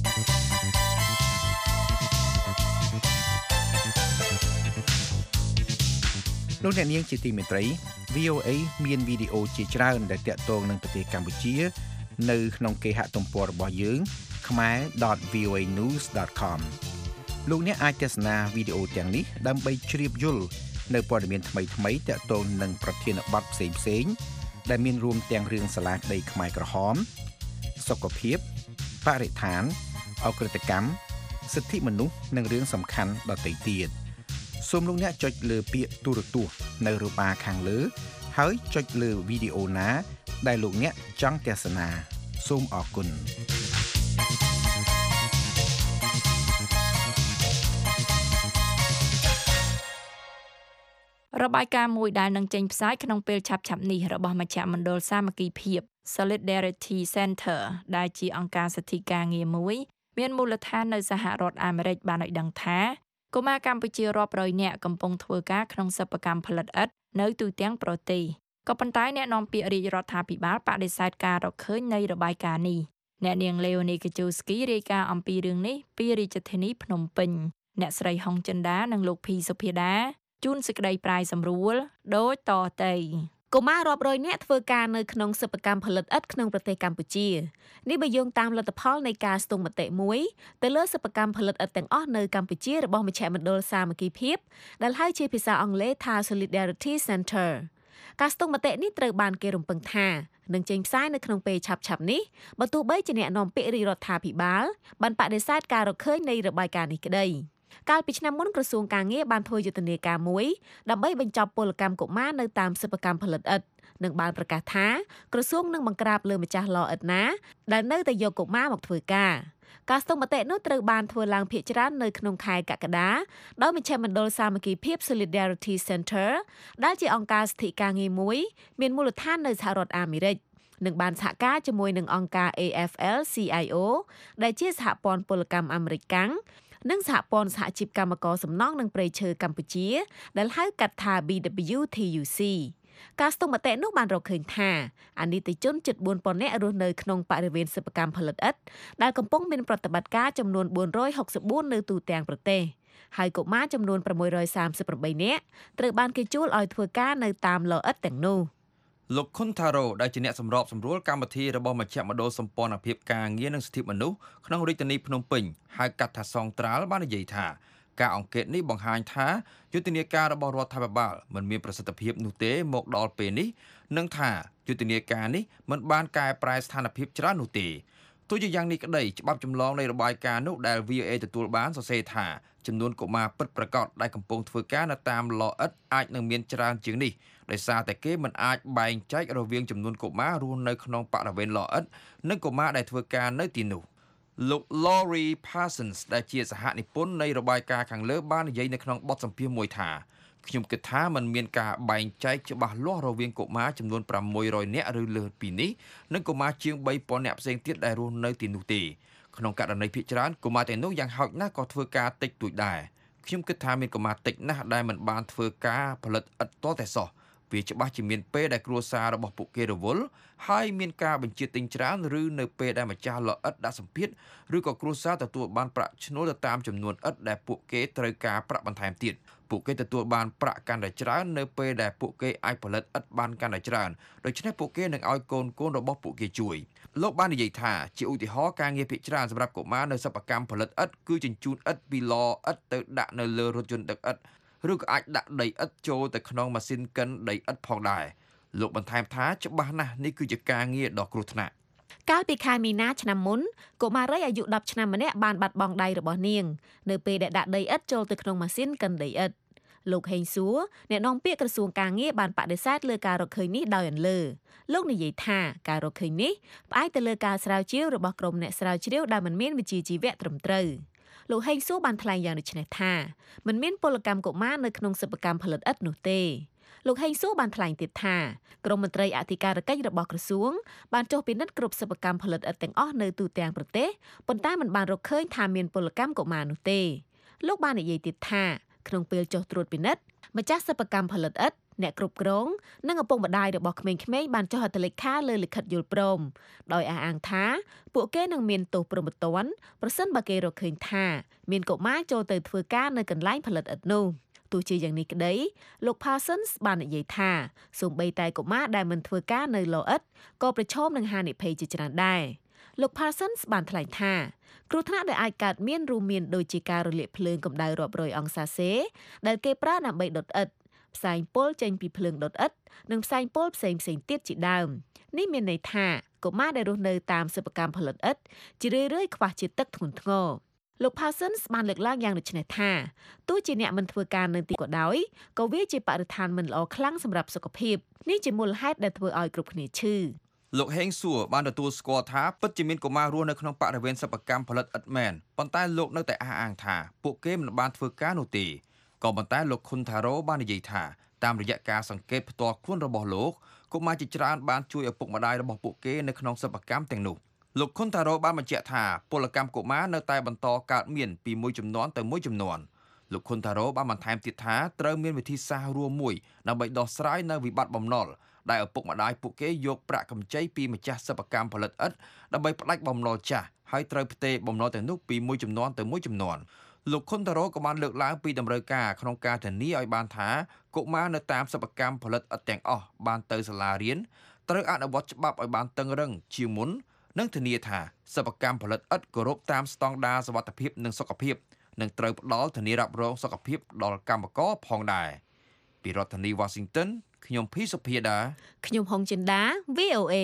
[SPEAKER 22] លោកអ្នកនាងជាទីមេត្រី V O A មានវីដេអូជាច្រើនដែលតាក់ទងនឹងប្រទេសកម្ពុជានៅក្នុងគេហទំព័ររបស់យើង khmer dot v o a news dot com លោកអ្នកអាចទស្សនាវីដេអូទាំងនេះដើម្បីជ្រាបយល់នៅព័ត៌មានថ្មីៗតាក់ទងនឹងប្រធានបទផ្សេងៗដែលមានរួមទាំងរឿងសាលាក្តីខ្មែរក្រហមសុខភាពបរិស្ថានអក្រិតកម្មសិទ្ធិមនុស្សនិងរឿងសំខាន់ដទៃទៀតសូមលោកអ្នកចុចលើពាក្យទូរទស្សន៍នៅរូបបារខាងលើហើយចុចលើវីដេអូណាដែលលោកអ្នកចង់ទស្សនាសូមអរគុណ
[SPEAKER 3] របាយការណ៍មួយដែលនឹងចេញផ្សាយក្នុងពេលឆាប់ៗនេះរបស់មជ្ឈមណ្ឌលសាមគ្គីភាព Solidarity Center ដែលជាអង្គការសិទ្ធិការងារមួយមានមូលដ្ឋាននៅសហរដ្ឋអាមេរិកបានឲ្យដឹងថាកុមារកម្ពុជារាប់រយនាក់កំពុងធ្វើការក្នុងសិប្បកម្មផលិតឥដ្ឋនៅទូទាំងប្រទេសក៏ប៉ុន្តែអ្នកនាំពាក្យរាជរដ្ឋាភិបាលបដិសេធការរកឃើញនៃរបាយការណ៍នេះអ្នកនាង Leonie Kajewski រាយការណ៍អំពីរឿងនេះពីរាជធានីភ្នំពេញអ្នកស្រីហុងចិន្តានិងលោកភីសុភាដាជួនសេចក្តីប្រាយសម្រួលដូចតទៅ
[SPEAKER 23] កុមាររាប់រយនាក់ធ្វើការនៅក្នុងសិប្បកម្មផលិតឥដ្ឋក្នុងប្រទេសកម្ពុជានេះបើយោងតាមលទ្ធផលនៃការស្ទង់មតិមួយទៅលើសិប្បកម្មផលិតឥដ្ឋទាំងអស់នៅកម្ពុជារបស់មជ្ឈមណ្ឌលសាមគ្គីភាពដែលហៅជាភាសាអង់គ្លេសថា Solidarity Center ការស្ទង់មតិនេះត្រូវបានគេរំពឹងថានឹងចេញផ្សាយនៅក្នុងពេលឆាប់ៗនេះបើទោះបីជាអ្នកនាំពាក្យរាជរដ្ឋាភិបាលបានបដិសេធការរកឃើញនៃរបាយការណ៍នេះក្តីកាលពីឆ្នាំមុនក្រសួងការងារបានធ្វើយុទ្ធនាការមួយដើម្បីបញ្ចប់ពលកម្មកុមារនៅតាមសិប្បកម្មផលិតឥដ្ឋនិងបានប្រកាសថាក្រសួងនឹងបង្ក្រាបលើម្ចាស់ឡឥដ្ឋណាដែលនៅតែយកកុមារមកធ្វើការការស្ទង់មតិនោះត្រូវបានធ្វើឡើងភាគច្រើននៅក្នុងខែកក្កដាដោយមជ្ឈមណ្ឌលសាមគ្គីភាព Solidarity Center ដែលជាអង្គការសិទ្ធិការងារមួយមានមូលដ្ឋាននៅសហរដ្ឋអាមេរិកនិងបានសហការជាមួយនឹងអង្គការ A F L C I O ដែលជាសហព័ន្ធពលកម្មអាមេរិកកាំងនិងសហព័ន្ធសហជីពកម្មករសំណង់និងព្រៃឈើកម្ពុជាដែលហៅកាត់ថា B W T U C ការស្ទង់មតិនោះបានរកឃើញថាអានីតិជនជិតbốnពាន់នាក់រស់នៅក្នុងបរិវេណសិប្បកម្មផលិតឥដ្ឋដែលកំពុងមានប្រតិបត្តិការចំនួនbốnរយហុកសិបបួននៅទូទាំងប្រទេសហើយកុមារចំនួនប្រាំមួយរយសាមសិបប្រាំបីនាក់ត្រូវបានគេជួលឲ្យធ្វើការនៅតាមឡអិតទាំងនោះ
[SPEAKER 2] លោកខុនថារ៉ូដែលជាអ្នកសម្របសម្រួលកម្មវិធីរបស់មជ្ឈមណ្ឌលសម្ព័ន្ធភាពការងារនិងសិទ្ធិមនុស្សក្នុងរាជធានីភ្នំពេញហៅកាត់ថាសង្ត្រាល់បាននិយាយថាការអង្កេតនេះបង្ហាញថាយុទ្ធនាការរបស់រដ្ឋាភិបាលមិនមានប្រសិទ្ធភាពនោះទេមកដល់ពេលនេះនិងថាយុទ្ធនាការនេះមិនបានកែប្រែស្ថានភាពច្រើននោះទេទោះជាយ៉ាងនេះក្តីច្បាប់ចម្លងនៃរបាយការណ៍នោះដែល វី អូ เอ ទទួលបានសរសេរថាចំនួនកុមារពិតប្រាកដដែលកំពុងធ្វើការនៅតាមឡអិតអាចនឹងមានច្រើនជាងនេះដោយសារតែគេមិនអាចបែងចែករវាងចំនួនកុមាររស់នៅក្នុងបរិវេណឡអិតនិងកុមារដែលធ្វើការនៅទីនោះលោក Laurie Parsons ដែលជាសហនិពន្ធនៃរបាយការណ៍ខាងលើបាននិយាយនៅក្នុងបទសម្ភាសន៍មួយថាខ្ញុំគិតថាมันមានការបែងចែកច្បាស់លាស់រវាងកុមារចំនួនប្រាំមួយរយនាក់ឬលើសពីនេះនិងកុមារជាងបីពាន់នាក់ផ្សេងទៀតដែលរស់នៅទីនោះទេក្នុងករណីភាគច្រើនកុមារទាំងនោះយ៉ាងហោចណាស់ក៏ធ្វើការតិចតួចដែរខ្ញុំគិតថាមានកុមារតិចណាស់ដែលមិនបានធ្វើការផលិតឥតទាល់តែសោះវាច្បាស់ជាមានពេលដែលគ្រួសាររបស់ពួកគេរវល់ហើយមានការបញ្ជាទិញច្រើនឬនៅពេលដែលម្ចាស់ឡអិតដាក់សម្ពាធឬក៏គ្រួសារទទួលបានប្រាក់ឈ្នួលទៅតាមចំនួនឥតដែលពួកគេត្រូវការប្រាក់បន្ថែមទៀតពួកគេទទួលបានប្រាក់កាន់តែច្រើននៅពេលដែលពួកគេអាចផលិតឥតបានកាន់តែច្រើនដូច្នេះពួកគេនឹងឲ្យកូនកូនរបស់ពួកគេជួយលោកបាននិយាយថាជាឧទាហរណ៍ការងារភាគច្រើនសម្រាប់កុមារនៅសិប្បកម្មផលិតឥតគឺជញ្ជូនឥតពីឡឥតទៅដាក់នៅលើរថយន្តដឹកឥតឬក៏អាចដាក់ដីឥដ្ឋចូលទៅក្នុងម៉ាស៊ីនកិនដីឥដ្ឋផងដែរលោកបន្ថែមថាច្បាស់ណាស់នេះគឺជាការងារដ៏គ្រោះថ្នាក់
[SPEAKER 23] កាលពីខែមីនាឆ្នាំមុនកុមារីអាយុដប់ឆ្នាំម្នាក់បានបាត់បង់ដៃរបស់នាងនៅពេលដែលដាក់ដីឥដ្ឋចូលទៅក្នុងម៉ាស៊ីនកិនដីឥដ្ឋលោកហេងសួរអ្នកនាំពាក្យក្រសួងការងារបានបដិសេធលើការរកឃើញនេះដោយអន្លើលោកនិយាយថាការរកឃើញនេះផ្អែកទៅលើការស្រាវជ្រាវរបស់ក្រុមអ្នកស្រាវជ្រាវដែលមិនមានវិជ្ជាជីវៈត្រឹមត្រូវលោកហេងសួរបានថ្លែងយ៉ាងដូចនេះថាមិនមានពលកម្មកុមារនៅក្នុងសិប្បកម្មផលិតឥដ្ឋនោះទេលោកហេងសួរបានថ្លែងទៀតថាក្រមមន្ត្រីអធិការកិច្ចរបស់ក្រសួងបានចុះពិនិត្យគ្រប់សិប្បកម្មផលិតឥដ្ឋទាំងអស់នៅទូទាំងប្រទេសប៉ុន្តែមិនបានរកឃើញថាមានពលកម្មកុមារនោះទេលោកបាននិយាយទៀតថាក្នុងពេលចុះត្រួតពិនិត្យម្ចាស់សិប្បកម្មផលិតឥដ្ឋអ្នកគ្រប់គ្រងនិងឪពុកម្ដាយរបស់ក្មេងៗបានចុះហត្ថលេខាលើលិខិតយល់ព្រមដោយអះអាងថាពួកគេនឹងមានទោសព្រហ្មទណ្ឌប្រសិនបើគេរកឃើញថាមានកុមារចូលទៅធ្វើការនៅកន្លែងផលិតឥដ្ឋនោះទោះជាយ៉ាងនេះក្តីលោក Parsons បាននិយាយថាសូម្បីតែកុមារដែលមិនធ្វើការនៅឡអិតក៏ប្រឈមនឹងហានិភ័យជាច្រើនដែរលោក Parsons បានថ្លែងថាគ្រោះថ្នាក់ដែលអាចកើតមានរួមមានដូចជាការរលាកភ្លើងកម្ដៅរាប់រយអង្សាសេដែលគេប្រើដើម្បីដុតឥដ្ឋផ្សែងពុលចេញពីភ្លើងដុតឥដ្ឋនិងផ្សែងពុលផ្សេងៗទៀតជាដើមនេះមានន័យថាកុមារដែលរស់នៅតាមសិប្បកម្មផលិតឥដ្ឋជារឿយៗខ្វះជាតិទឹកធ្ងន់ធ្ងរលោក Parsons បានលើកឡើងយ៉ាងដូចនេះថាទោះជាអ្នកមិនធ្វើការនៅទីក៏ដោយក៏វាជាបរិស្ថានមិនល្អខ្លាំងសម្រាប់សុខភាពនេះជាមូលហេតុដែលធ្វើឲ្យគ្រប់គ្នាឈឺ
[SPEAKER 2] លោកហេងសួរបានទទួលស្គាល់ថាពិតជាមានកុមាររស់នៅក្នុងបរិវេណសិប្បកម្មផលិតឥដ្ឋមែនប៉ុន្តែលោកនៅតែអះអាងថាពួកគេមិនបានធ្វើការនោះទេក៏ប៉ុន្តែលោកខុនថារ៉ូបាននិយាយថាតាមរយៈការសង្កេតផ្ទាល់ខ្លួនរបស់លោកកុមារជាច្រើនបានជួយឪពុកម្ដាយរបស់ពួកគេនៅក្នុងសិប្បកម្មទាំងនោះលោកខុនថារ៉ូបានបញ្ជាក់ថាពលកម្មកុមារនៅតែបន្តកើតមានពីមួយជំនាន់ទៅមួយជំនាន់លោកខុនថារ៉ូបានបន្ថែមទៀតថាត្រូវមានវិធីសាស្ត្ររួមមួយដើម្បីដោះស្រាយនៅវិបត្តិបំណុលដែលឪពុកម្ដាយពួកគេយកប្រាក់កម្ចីពីម្ចាស់សិប្បកម្មផលិតឥដ្ឋដើម្បីផ្ដាច់បំណុលចាស់ហើយត្រូវផ្ទេរបំណុលទាំងនោះពីមួយជំនាន់ទៅមួយជំនាន់លោកខុនតារ៉ូក៏បានលើកឡើងពីតម្រូវការក្នុងការធានាឲ្យបានថាកុមារនៅតាមសិប្បកម្មផលិតឥដ្ឋទាំងអស់បានទៅសាលារៀនត្រូវអនុវត្តច្បាប់ឲ្យបានតឹងរឹងជាមុននិងធានាថាសិប្បកម្មផលិតឥដ្ឋគោរពតាមស្តង់ដារសុវត្ថិភាពនិងសុខភាពនិងត្រូវផ្ដល់ធានារ៉ាប់រងសុខភាពដល់កម្មករផងដែរពីរដ្ឋធានី Washington ខ្ញុំភីសុភាដា
[SPEAKER 23] ខ្ញុំហុងចិន្តា វី អូ เอ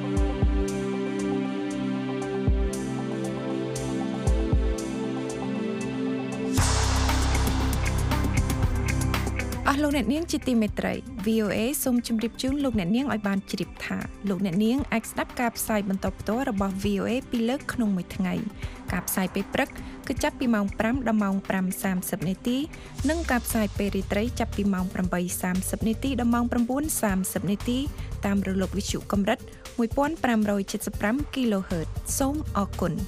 [SPEAKER 6] អស់លោកអ្នកនាងជាទីមេត្រី វី អូ เอ សូមជម្រាបជូនលោកអ្នកនាងឲ្យបានជ្រាបថាលោកអ្នកនាងអាចស្ដាប់ការផ្សាយបន្តផ្ទាល់របស់ វី អូ เอ ពីរលើកក្នុងមួយថ្ងៃការផ្សាយពេលព្រឹកគឺចាប់ពីម៉ោងប្រាំដល់ម៉ោងប្រាំសាមសិបនាទីនិងការផ្សាយពេលរាត្រីចាប់ពីម៉ោងប្រាំបីសាមសិបនាទីដល់ម៉ោងប្រាំបួនសាមសិបនាទីតាមរលកវិទ្យុកម្រិតមួយពាន់ប្រាំរយเจ็ดสิบห้า គីឡូហឺត សូមអរគុណ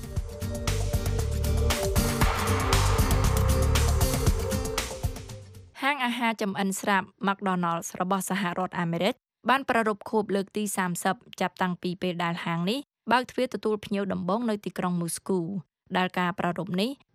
[SPEAKER 6] ហាងអាហារចំអិនស្រាប់ McDonald's របស់សហរដ្ឋអាមេរិកបានប្រារព្ធខួបលើកទីសាមសិបចាប់តាំងពីពេលដែលហាងនេះបើកទ្វារទទួលភ្ញៀវដំបូងនៅទីក្រុងមូស្គូដែលការប្រារព្ធនេះ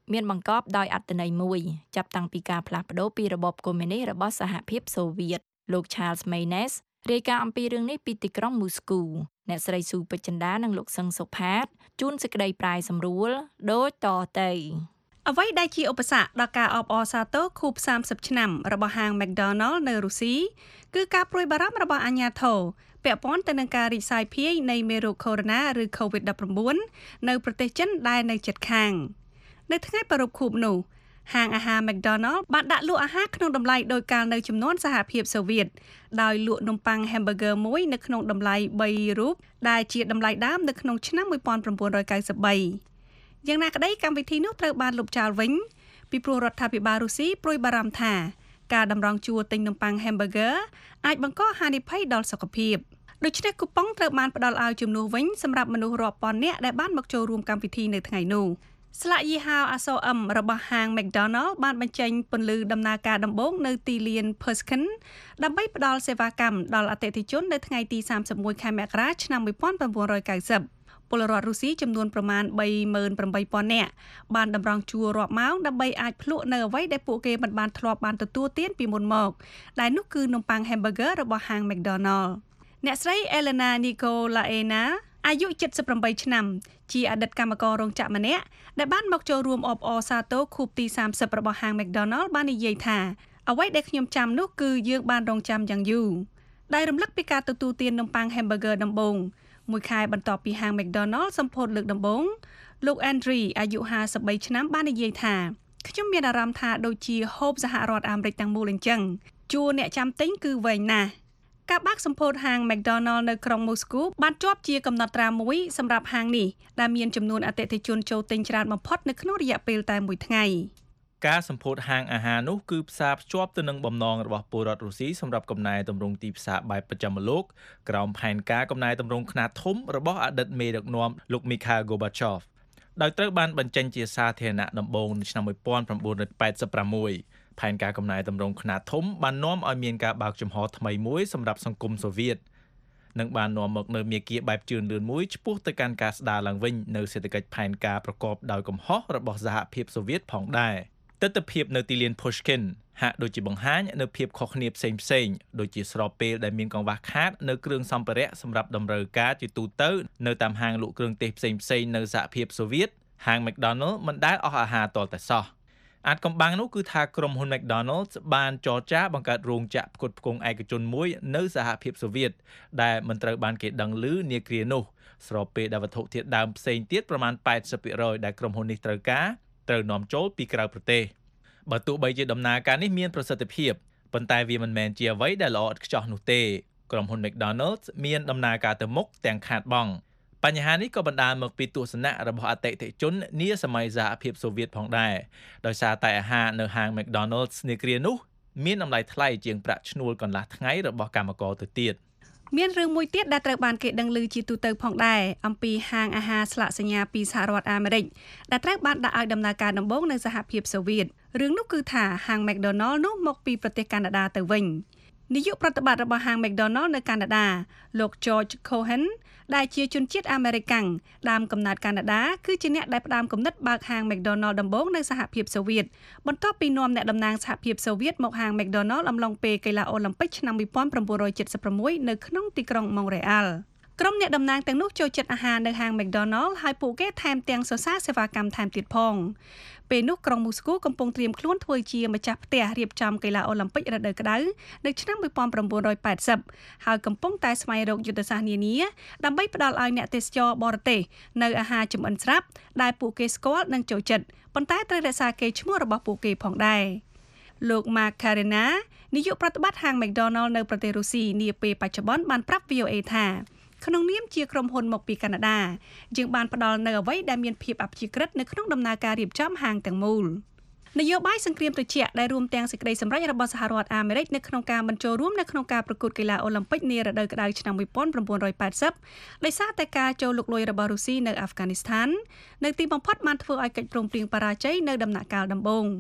[SPEAKER 3] មានបង្កប់ដោយអត្ថន័យមួយចាប់តាំងពីការផ្លាស់ប្ដូរពីរបបកុម្មុយនីសរបស់សហភាពសូវៀតលោក Charles Maynes រាយការណ៍អំពីរឿងនេះពីទីក្រុងមូស្គូអ្នកស្រីស៊ូពេជ្រចិន្តានិងលោកសឹងសុផាតជូនសេចក្តីប្រាយសម្រួលដូចតទៅ
[SPEAKER 6] អ្វីដែលជាឧបសគ្គដល់ការអបអរសាទរខួបសាមសិបឆ្នាំរបស់ហាង McDonald នៅរុស្ស៊ីគឺការព្រួយបារម្ភរបស់អាជ្ញាធរពាក់ព័ន្ធទៅនឹងការរីកសាយភាយនៃមេរោគកូវីដ ឬ កូវីដ ដប់ប្រាំបួន នៅប្រទេសចិនដែលនៅជិតខាងនៅថ្ងៃប្រារព្ធខួបនោះហាងអាហារ McDonald បានដាក់លក់អាហារក្នុងតម្លៃដោយកាលនៅចំនួនសហភាពសូវៀតដោយលក់នំប៉័ង hamburger មួយនៅក្នុងតម្លៃបីរូបដែលជាតម្លៃដើមនៅក្នុងឆ្នាំmột nghìn chín trăm chín mươi baយ៉ាងណាក្តីកម្មវិធីនោះត្រូវបានលុបចោលវិញពីព្រោះរដ្ឋាភិបាលរុស្ស៊ីព្រួយបារម្ភថាការតម្រង់ជួរទិញនំប៉័ង hamburger អាចបង្កហានិភ័យដល់សុខភាពដូច្នេះคูប៉ុងត្រូវបានផ្ដល់ឲ្យជំនួសវិញសម្រាប់មនុស្សរាប់ពាន់នាក់ដែលបានមកចូលរួមកម្មវិធីនៅថ្ងៃនោះស្លាកយីហោអក្សរ M របស់ហាង McDonald បានបញ្ចេញពន្លឺដំណើរការដំបូងនៅទីលាន Pushkin ដើម្បីផ្ដល់សេវាកម្មដល់អតិថិជននៅថ្ងៃទីសាមសិបមួយខែមករាឆ្នាំmột nghìn chín trăm chín mươiពលរដ្ឋរុស្ស៊ីចំនួនប្រមាណbaម៉ឺនប្រាំបីពាន់នាក់បានតម្រង់ជួររាប់ម៉ោងដើម្បីអាចភ្លក់នៅអ្វីដែលពួកគេមិនបានធ្លាប់បានទទួលទានពីមុនមកដែលនោះគឺនំប៉័ង hamburger របស់ហាង McDonald អ្នកស្រី Elena Nikolaeva អាយុเจ็ดสิบแปดឆ្នាំជាអតីតកម្មកររោងចក្រម្នាក់ដែលបានមកចូលរួមអបអរសាទរខួបទីសាមសិបរបស់ហាង McDonald បាននិយាយថាអ្វីដែលខ្ញុំចាំនោះគឺយើងបានរងចាំយ៉ាងយូរដែលរំលឹកពីការទទួលទាននំប៉័ង hamburger ដំបូងមួយខែបន្ទាប់ពីហាង McDonald សម្ពោធលើកដំបូងលោក Andrew អាយុห้าสิบสามឆ្នាំបាននិយាយថាខ្ញុំមានអារម្មណ៍ថាដូចជាហូបសហរដ្ឋអាមេរិកទាំងមូលអញ្ចឹងជួរអ្នកចាំទិញគឺវែងណាស់ការបើកសម្ពោធហាង McDonald នៅក្រុងមូស្គូបានជាប់ជាកំណត់ត្រាមួយសម្រាប់ហាងនេះដែលមានចំនួនអតិថិជនចូលទិញច្រើនបំផុតនៅក្នុងរយៈពេលតែមួយថ្ងៃ
[SPEAKER 16] ការសម្ពោធហាងអាហារនោះគឺផ្សារភ្ជាប់ទៅនឹងបំណងរបស់ពលរដ្ឋរុស្ស៊ីសម្រាប់កំណែទម្រង់ទីផ្សារបែបប្រចាំលោកក្រោមផែនការកំណែទម្រង់ខ្នាតធំរបស់អតីតមេដឹកនាំលោក Mikhail Gorbachev ដោយត្រូវបានបញ្ចេញជាសាធារណៈដំបូងនៅឆ្នាំmột nghìn chín trăm tám mươi sáuផែនការកំណែទម្រង់ខ្នាតធំបាននាំឲ្យមានការបើកចំហថ្មីមួយសម្រាប់សង្គមសូវៀតនិងបាននាំមកនូវមាគ៌ាបែបជឿនលឿនមួយឆ្ពោះទៅកាន់ការស្ដារឡើងវិញនៅសេដ្ឋកិច្ចផែនការប្រកបដោយកំហុសរបស់សហភាពសូវៀតផងដែរទស្សនវិជ្ជានៅទីលាន Pushkin ហាក់ដូចជាបង្ហាញនៅភាពខុសគ្នាផ្សេងផ្សេងដូចជាស្របពេលដែលមានកង្វះខាតនៅគ្រឿងសម្ភារៈសម្រាប់តម្រូវការជាទូទៅនៅតាមហាងលក់គ្រឿងទេសផ្សេងផ្សេងនៅសហភាពសូវៀតហាង McDonald មិនដែលអស់អាហារទាល់តែសោះអាចកំបាំងនោះគឺថាក្រុមហ៊ុន McDonald's បានចរចាបង្កើតរោងចក្រផ្គត់ផ្គង់ឯកជនមួយនៅសហភាពសូវៀតដែលមិនត្រូវបានគេដឹងឮនាគ្រានោះស្របពេលដែលវត្ថុធាតុដើមផ្សេងទៀតប្រមាណแปดสิบ%ដែលក្រុមហ៊ុននេះត្រូវការត្រូវនាំចូលពីក្រៅប្រទេសបើទោះបីជាដំណើរការនេះមានប្រសិទ្ធភាពប៉ុន្តែវាមិនមែនជាអ្វីដែលល្អឥតខ្ចោះនោះទេក្រុមហ៊ុន McDonald's មានដំណើរការទៅមុខទាំងខាតបង់បញ្ហានេះក៏បណ្ដាលមកពីទស្សនៈរបស់អតិថិជននាសម័យសហភាពសូវៀតផងដែរដោយសារតែអាហារនៅហាង McDonald's នាគ្រានោះមានតម្លៃថ្លៃជាងប្រាក់ឈ្នួលកន្លះថ្ងៃរបស់កម្មករទៅទៀត
[SPEAKER 6] មានរឿងមួយទៀតដែលត្រូវបានគេដឹងឮជាទូទៅផងដែរអំពីហាងអាហារស្លាកសញ្ញាពីសហរដ្ឋអាមេរិកដែលត្រូវបានដាក់ឲ្យដំណើរការដំបូងនៅសហភាពសូវៀតរឿងនោះគឺថាហាង McDonald នោះមកពីប្រទេសកាណាដាទៅវិញនាយកប្រតិបត្តិរបស់ហាង McDonald នៅកាណាដាលោក George Cohen ដែលជាជនជាតិអាមេរិកាំងដើមកំណើតកាណាដាគឺជាអ្នកដែលផ្ដើមគំនិតបើកហាង McDonald ដំបូងនៅសហភាពសូវៀតបន្ទាប់ពីនាំអ្នកតំណាងសហភាពសូវៀតមកហាង McDonald អំឡុងពេលកីឡាអូឡ িম্প ិកឆ្នាំmột nghìn chín trăm bảy mươi mốtនៅក្នុងទីក្រុង Montreal ក្រុមអ្នកតំណាងទាំងនោះចូលចិត្តអាហារនៅហាង McDonald ហើយពួកគេថែមទាំងសរសើរសេវាកម្មថែមទៀតផងពេលនោះក្រុងមូស្គូកំពុងត្រៀមខ្លួនធ្វើជាម្ចាស់ផ្ទះរៀបចំកីឡាអូឡ িম্প ិករដូវក្តៅនៅឆ្នាំmột nghìn chín trăm八mươiហើយកំពុងតែស្វែងរកយុទ្ធសាស្ត្រនានាដើម្បីផ្ដល់ឲ្យអ្នកទេសចរបរទេសនៅអាហារចម្អិនស្រាប់ដែលពួកគេស្គាល់និងចូលចិត្តប៉ុន្តែត្រូវរក្សាកេរ្តិ៍ឈ្មោះរបស់ពួកគេផងដែរលោក Mark Karina នាយកប្រតិបត្តិហាង McDonald នៅប្រទេសរុស្ស៊ីនាពេលបច្ចុប្បន្នបានប្រាប់ V O A ថាក្នុងនាមជាក្រុមហ៊ុនមកពីកាណាដាយើងបានផ្ដល់នៅអ្វីដែលមានភាពអព្យាក្រឹតនៅក្នុងដំណើរការរៀបចំហាងទាំងមូលនយោបាយសង្គ្រាមត្រជាក់ដែលរួមទាំងសេចក្តីសម្រេចរបស់សហរដ្ឋអាមេរិកនៅក្នុងការបញ្ចូលរួមនៅក្នុងការប្រកួតកីឡាអូឡ িম্প ិកនារដូវក្តៅឆ្នាំmột nghìn chín trăm tám mươiដោយសារតែការចូលលុកលុយរបស់រុស្ស៊ីនៅអាហ្វហ្គានីស្ថាននៅទីបំផុតបានធ្វើឲ្យកិច្ចព្រមព្រៀងបរាជ័យនៅដំណាក់កាលដំបូង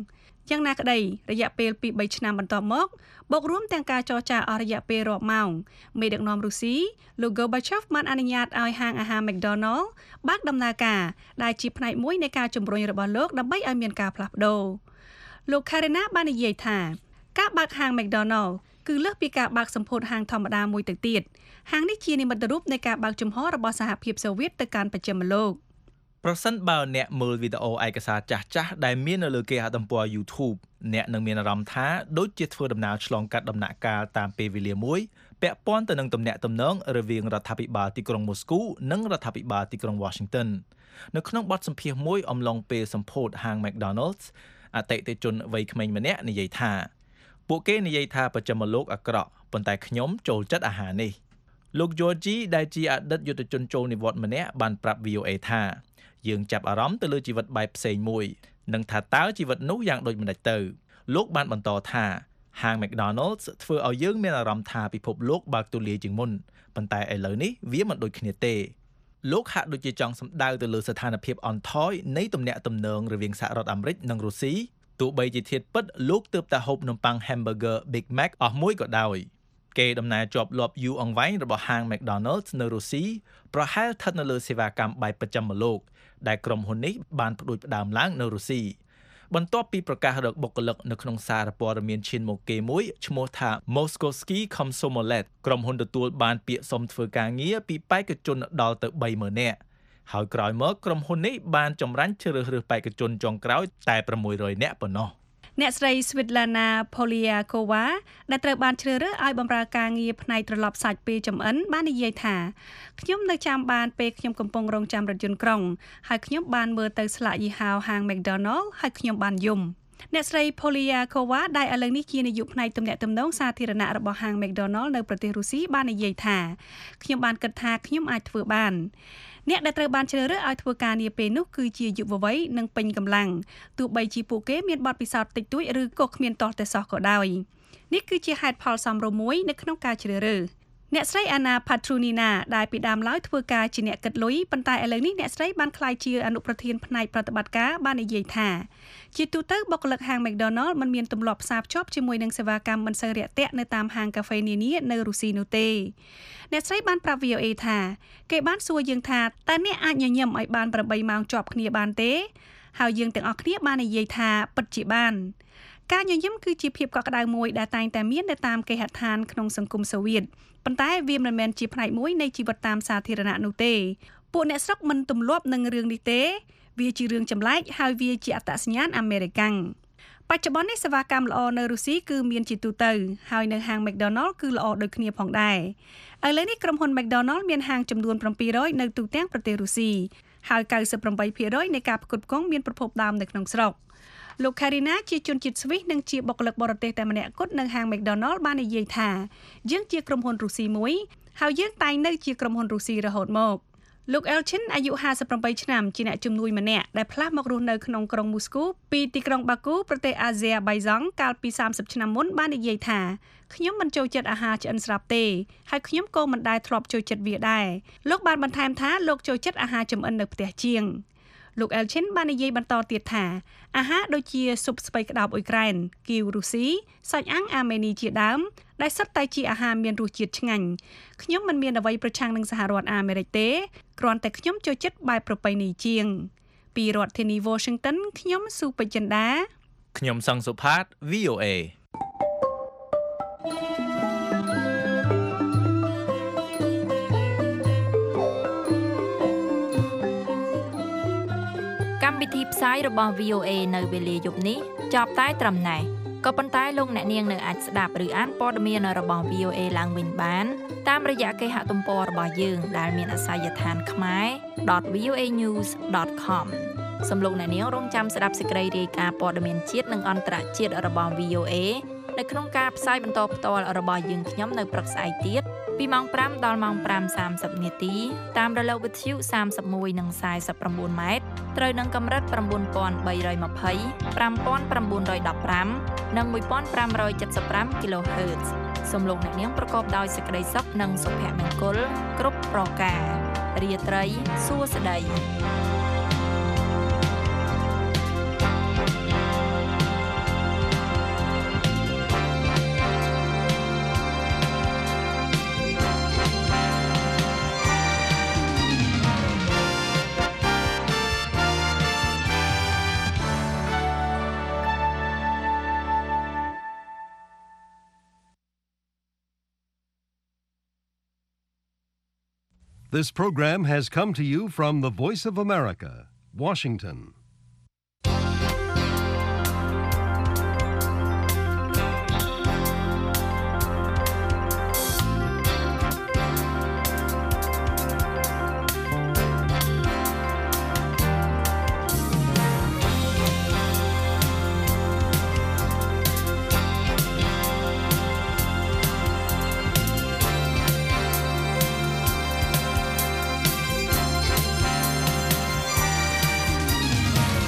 [SPEAKER 6] យ៉ាងណាក្តីរយៈពេលពីរឆ្នាំបន្ទាប់មកបូករួមទាំងការចរចាអស់រយៈពេលរាប់ម៉ោងមេដឹកនាំរុស្ស៊ីលោក Gorbachev បានអនុញ្ញាតឲ្យហាងអាហារ McDonald បើកដំណើរការដែលជាផ្នែកមួយនៃការជំរុញរបស់លោកដើម្បីឲ្យមានការផ្លាស់ប្ដូរលោក Karina បាននិយាយថាការបើកហាង McDonald គឺលើសពីការបើកសម្ពោធហាងធម្មតាមួយទៅទៀតហាងនេះជានិមិត្តរូបនៃការបើកចំហរបស់សហភាពសូវៀតទៅកាន់បច្ចិមលោក
[SPEAKER 16] ប្រសិនបើអ្នកមើលវីដេអូឯកសារចាស់ៗដែលមាននៅលើគេហទំព័រ YouTube អ្នកនឹងមានអារម្មណ៍ថាដូចជាធ្វើដំណើរឆ្លងកាត់ដំណាក់កាលតាមពេលវេលាមួយពាក់ព័ន្ធទៅនឹងទំនាក់ទំនងរវាងរដ្ឋាភិបាលទីក្រុង Moscow និងរដ្ឋាភិបាលទីក្រុង Washington នៅក្នុងបទសម្ភាសន៍មួយអំឡុងពេលសម្ពោធហាង McDonald's អតិថិជនវ័យក្មេងម្នាក់និយាយថាពួកគេនិយាយថាបច្ចិមលោកអាក្រក់ប៉ុន្តែខ្ញុំចូលចិត្តអាហារនេះលោក Georgie ដែលជាអតីតយុទ្ធជនចូលនិវត្តន៍ម្នាក់បានប្រាប់ V O A ថាយើងចាប់អារម្មណ៍ទៅលើជីវិតបែបផ្សេងមួយនិងថាតើជីវិតនោះយ៉ាងដូចម្តេចទៅលោកបានបន្តថាហាង McDonald's ធ្វើឲ្យយើងមានអារម្មណ៍ថាពិភពលោកបើកទូលាយជាងមុនប៉ុន្តែឥឡូវនេះវាមិនដូចគ្នាទេលោកហាក់ដូចជាចង់សម្ដៅទៅលើស្ថានភាពអន់ថយនៃទំនាក់ទំនងរវាងសហរដ្ឋអាមេរិកនិងរុស្ស៊ីទោះបីជាធាតុពិតលោកទើបតែហូបនំប៉័ង Hamburger Big Mac អស់មួយក៏ដោយគេដំណើរជាប់លាប់យូរអង្វែងរបស់ហាង McDonald's នៅរុស្ស៊ីប្រហែលស្ថិតនៅលើសេវាកម្មបែបបច្ចិមលោកដែលក្រុមហ៊ុននេះបានផ្ដួចផ្ដើមឡើងនៅរុស្ស៊ីបន្ទាប់ពីប្រកាសរកបុគ្គលិកនៅក្នុងសារព័ត៌មានឈានមកគេមួយឈ្មោះថា Moskovsky Komsomolets ក្រុមហ៊ុនទទួលបានពាក្យសុំធ្វើការងារពីបេក្ខជនដល់ទៅបីម៉ឺននាក់ហើយក្រោយមកក្រុមហ៊ុននេះបានចម្រាញ់ជ្រើសរើសបេក្ខជនចុងក្រោយតែប្រាំមួយរយនាក់ប៉ុណ្ណោះ
[SPEAKER 6] អ្នកស្រី Svetlana Polyakova ដែលត្រូវបានជ្រើសរើសឲ្យបម្រើការងារផ្នែកត្រឡប់សាច់ពេលចំអិនបាននិយាយថាខ្ញុំនៅចាំបានពេលខ្ញុំកំពុងរងចាំរថយន្តក្រុងហើយខ្ញុំបានមើលទៅស្លាកយីហោហាង McDonald ហើយខ្ញុំបានយំអ្នកស្រី Polyakova ដែលឥឡូវនេះជានាយកផ្នែកទំនាក់ទំនងសាធារណៈរបស់ហាង McDonald នៅប្រទេសរុស្ស៊ីបាននិយាយថាខ្ញុំបានគិតថាខ្ញុំអាចធ្វើបានអ្នកដែលត្រូវបានជ្រើសរើសឲ្យធ្វើការងារពេលនោះគឺជាយុវវ័យនិងពេញកម្លាំងទោះបីជាពួកគេមានបទពិសោធន៍តិចតួចឬក៏គ្មានទាល់តែសោះក៏ដោយនេះគឺជាហេតុផលសមរម្យមួយនៅក្នុងការជ្រើសរើសអ្នកស្រី Anna Petrunina ដែលពីដើមឡើយធ្វើការជាអ្នកគិតលុយប៉ុន្តែឥឡូវនេះអ្នកស្រីបានក្លាយជាអនុប្រធានផ្នែកប្រតិបត្តិការបាននិយាយថាជាទូទៅបុគ្គលិកហាង McDonald មិនមានទម្លាប់ផ្សារភ្ជាប់ជាមួយនឹងសេវាកម្មមិនសូវរាក់ទាក់នៅតាមហាងកាហ្វេនានានៅរុស្ស៊ីនោះទេអ្នកស្រីបានប្រាប់ V O A ថាគេបានសួរយើងថាតើអ្នកអាចញញឹមឲ្យបានប្រាំបីម៉ោងជាប់គ្នាបានទេហើយយើងទាំងអស់គ្នាបាននិយាយថាពិតជាបានការញញឹមគឺជាភាពកក់ក្ដៅមួយដែលតែងតែមាននៅតាមគេហដ្ឋានក្នុងសង្គមសូវៀតប៉ុន្តែវាមិនមែនជាផ្នែកមួយនៃជីវិតតាមសាធារណៈនោះទេពួកអ្នកស្រុកមិនទម្លាប់នឹងរឿងនេះទេវាជារឿងចម្លែកហើយវាជាអត្តសញ្ញាណអាមេរិកាំងបច្ចុប្បន្ននេះសេវាកម្មល្អនៅរុស្ស៊ីគឺមានជាទូទៅហើយនៅហាង McDonald គឺល្អដូចគ្នាផងដែរឥឡូវនេះក្រុមហ៊ុន McDonald មានហាងចំនួនប្រាំពីររយនៅទូទាំងប្រទេសរុស្ស៊ីហើយកៅសិបប្រាំបីភាគរយនៃការផ្គត់ផ្គង់មានប្រភពដើមនៅក្នុងស្រុកលោក Karina ជាជនជាតិស្វីសនិងជាបុគ្គលិកបរទេសតែម្នាក់គត់នៅហាង McDonald បាននិយាយថាយើងជាក្រុមហ៊ុនរុស្ស៊ីមួយហើយយើងតែងនៅជាក្រុមហ៊ុនរុស្ស៊ីរហូតមកលោក Elchin អាយុห้าสิบแปดឆ្នាំជាអ្នកជំនួយម្នាក់ដែលផ្លាស់មករស់នៅក្នុងក្រុងមូស្គូពីទីក្រុងបាគូប្រទេសអាហ្សេបៃហ្សង់កាលពីសាមសិបឆ្នាំមុនបាននិយាយថាខ្ញុំមិនចូលចិត្តអាហារឆ្អិនស្រាប់ទេហើយខ្ញុំក៏មិនដែលធ្លាប់ចូលចិត្តវាដែរលោកបានបន្ថែមថាលោកចូលចិត្តអាហារចម្អិននៅផ្ទះជាងលោក Elchin បាននិយាយបន្តទៀតថាអាហារដូចជាស៊ុបស្ពៃក្តោបអ៊ុយក្រែនគីវរុស្ស៊ីសាច់អាំងអាមេនីជាដើមដែលសុទ្ធតែជាអាហារមានរសជាតិឆ្ងាញ់ខ្ញុំមិនមានអ្វីប្រឆាំងនឹងសហរដ្ឋអាមេរិកទេគ្រាន់តែខ្ញុំចូលចិត្តបែបប្រពៃណីជាងពីរដ្ឋធានី Washington ខ្ញុំស៊ូពេជ្រចិន្តា
[SPEAKER 16] ខ្ញុំសង្សុផាត V O A
[SPEAKER 3] កម្មវិធីផ្សាយរបស់ V O A នៅវេលាយប់នេះចប់តែត្រឹមណេះក៏ប៉ុន្តែលោកអ្នកនាងនៅអាចស្ដាប់ឬអានព័ត៌មានរបស់ V O A ឡើងវិញបានតាមរយៈគេហទំព័ររបស់យើងដែលមានអាសយដ្ឋាន ខ្មែរ ដត វី អូ эй ញូស ដត com សូមលោកអ្នកនាងរងចាំស្ដាប់សេចក្តីរាយការណ៍ព័ត៌មានជាតិនិងអន្តរជាតិរបស់ V O A នៅក្នុងការផ្សាយបន្តផ្ទាល់របស់យើងខ្ញុំនៅព្រឹកស្អែកទៀតពីម៉ោងប្រាំដល់ម៉ោងប្រាំសាមសិបនាទីតាមរលកវិទ្យុសាមសិបមួយនិងសាយសិបប្រាំបួនម៉ែត្រត្រូវនឹងកម្រិត៩បី២០ ៥៩១៥ និង ១៥៧៥ kHz សូមលោកអ្នកនាងប្រកបដោយសេចក្តីសុខនិងសុភមង្គលគ្រប់ប្រការរាត្រីសួស្តី
[SPEAKER 5] This program has come to you from the Voice of America, Washington.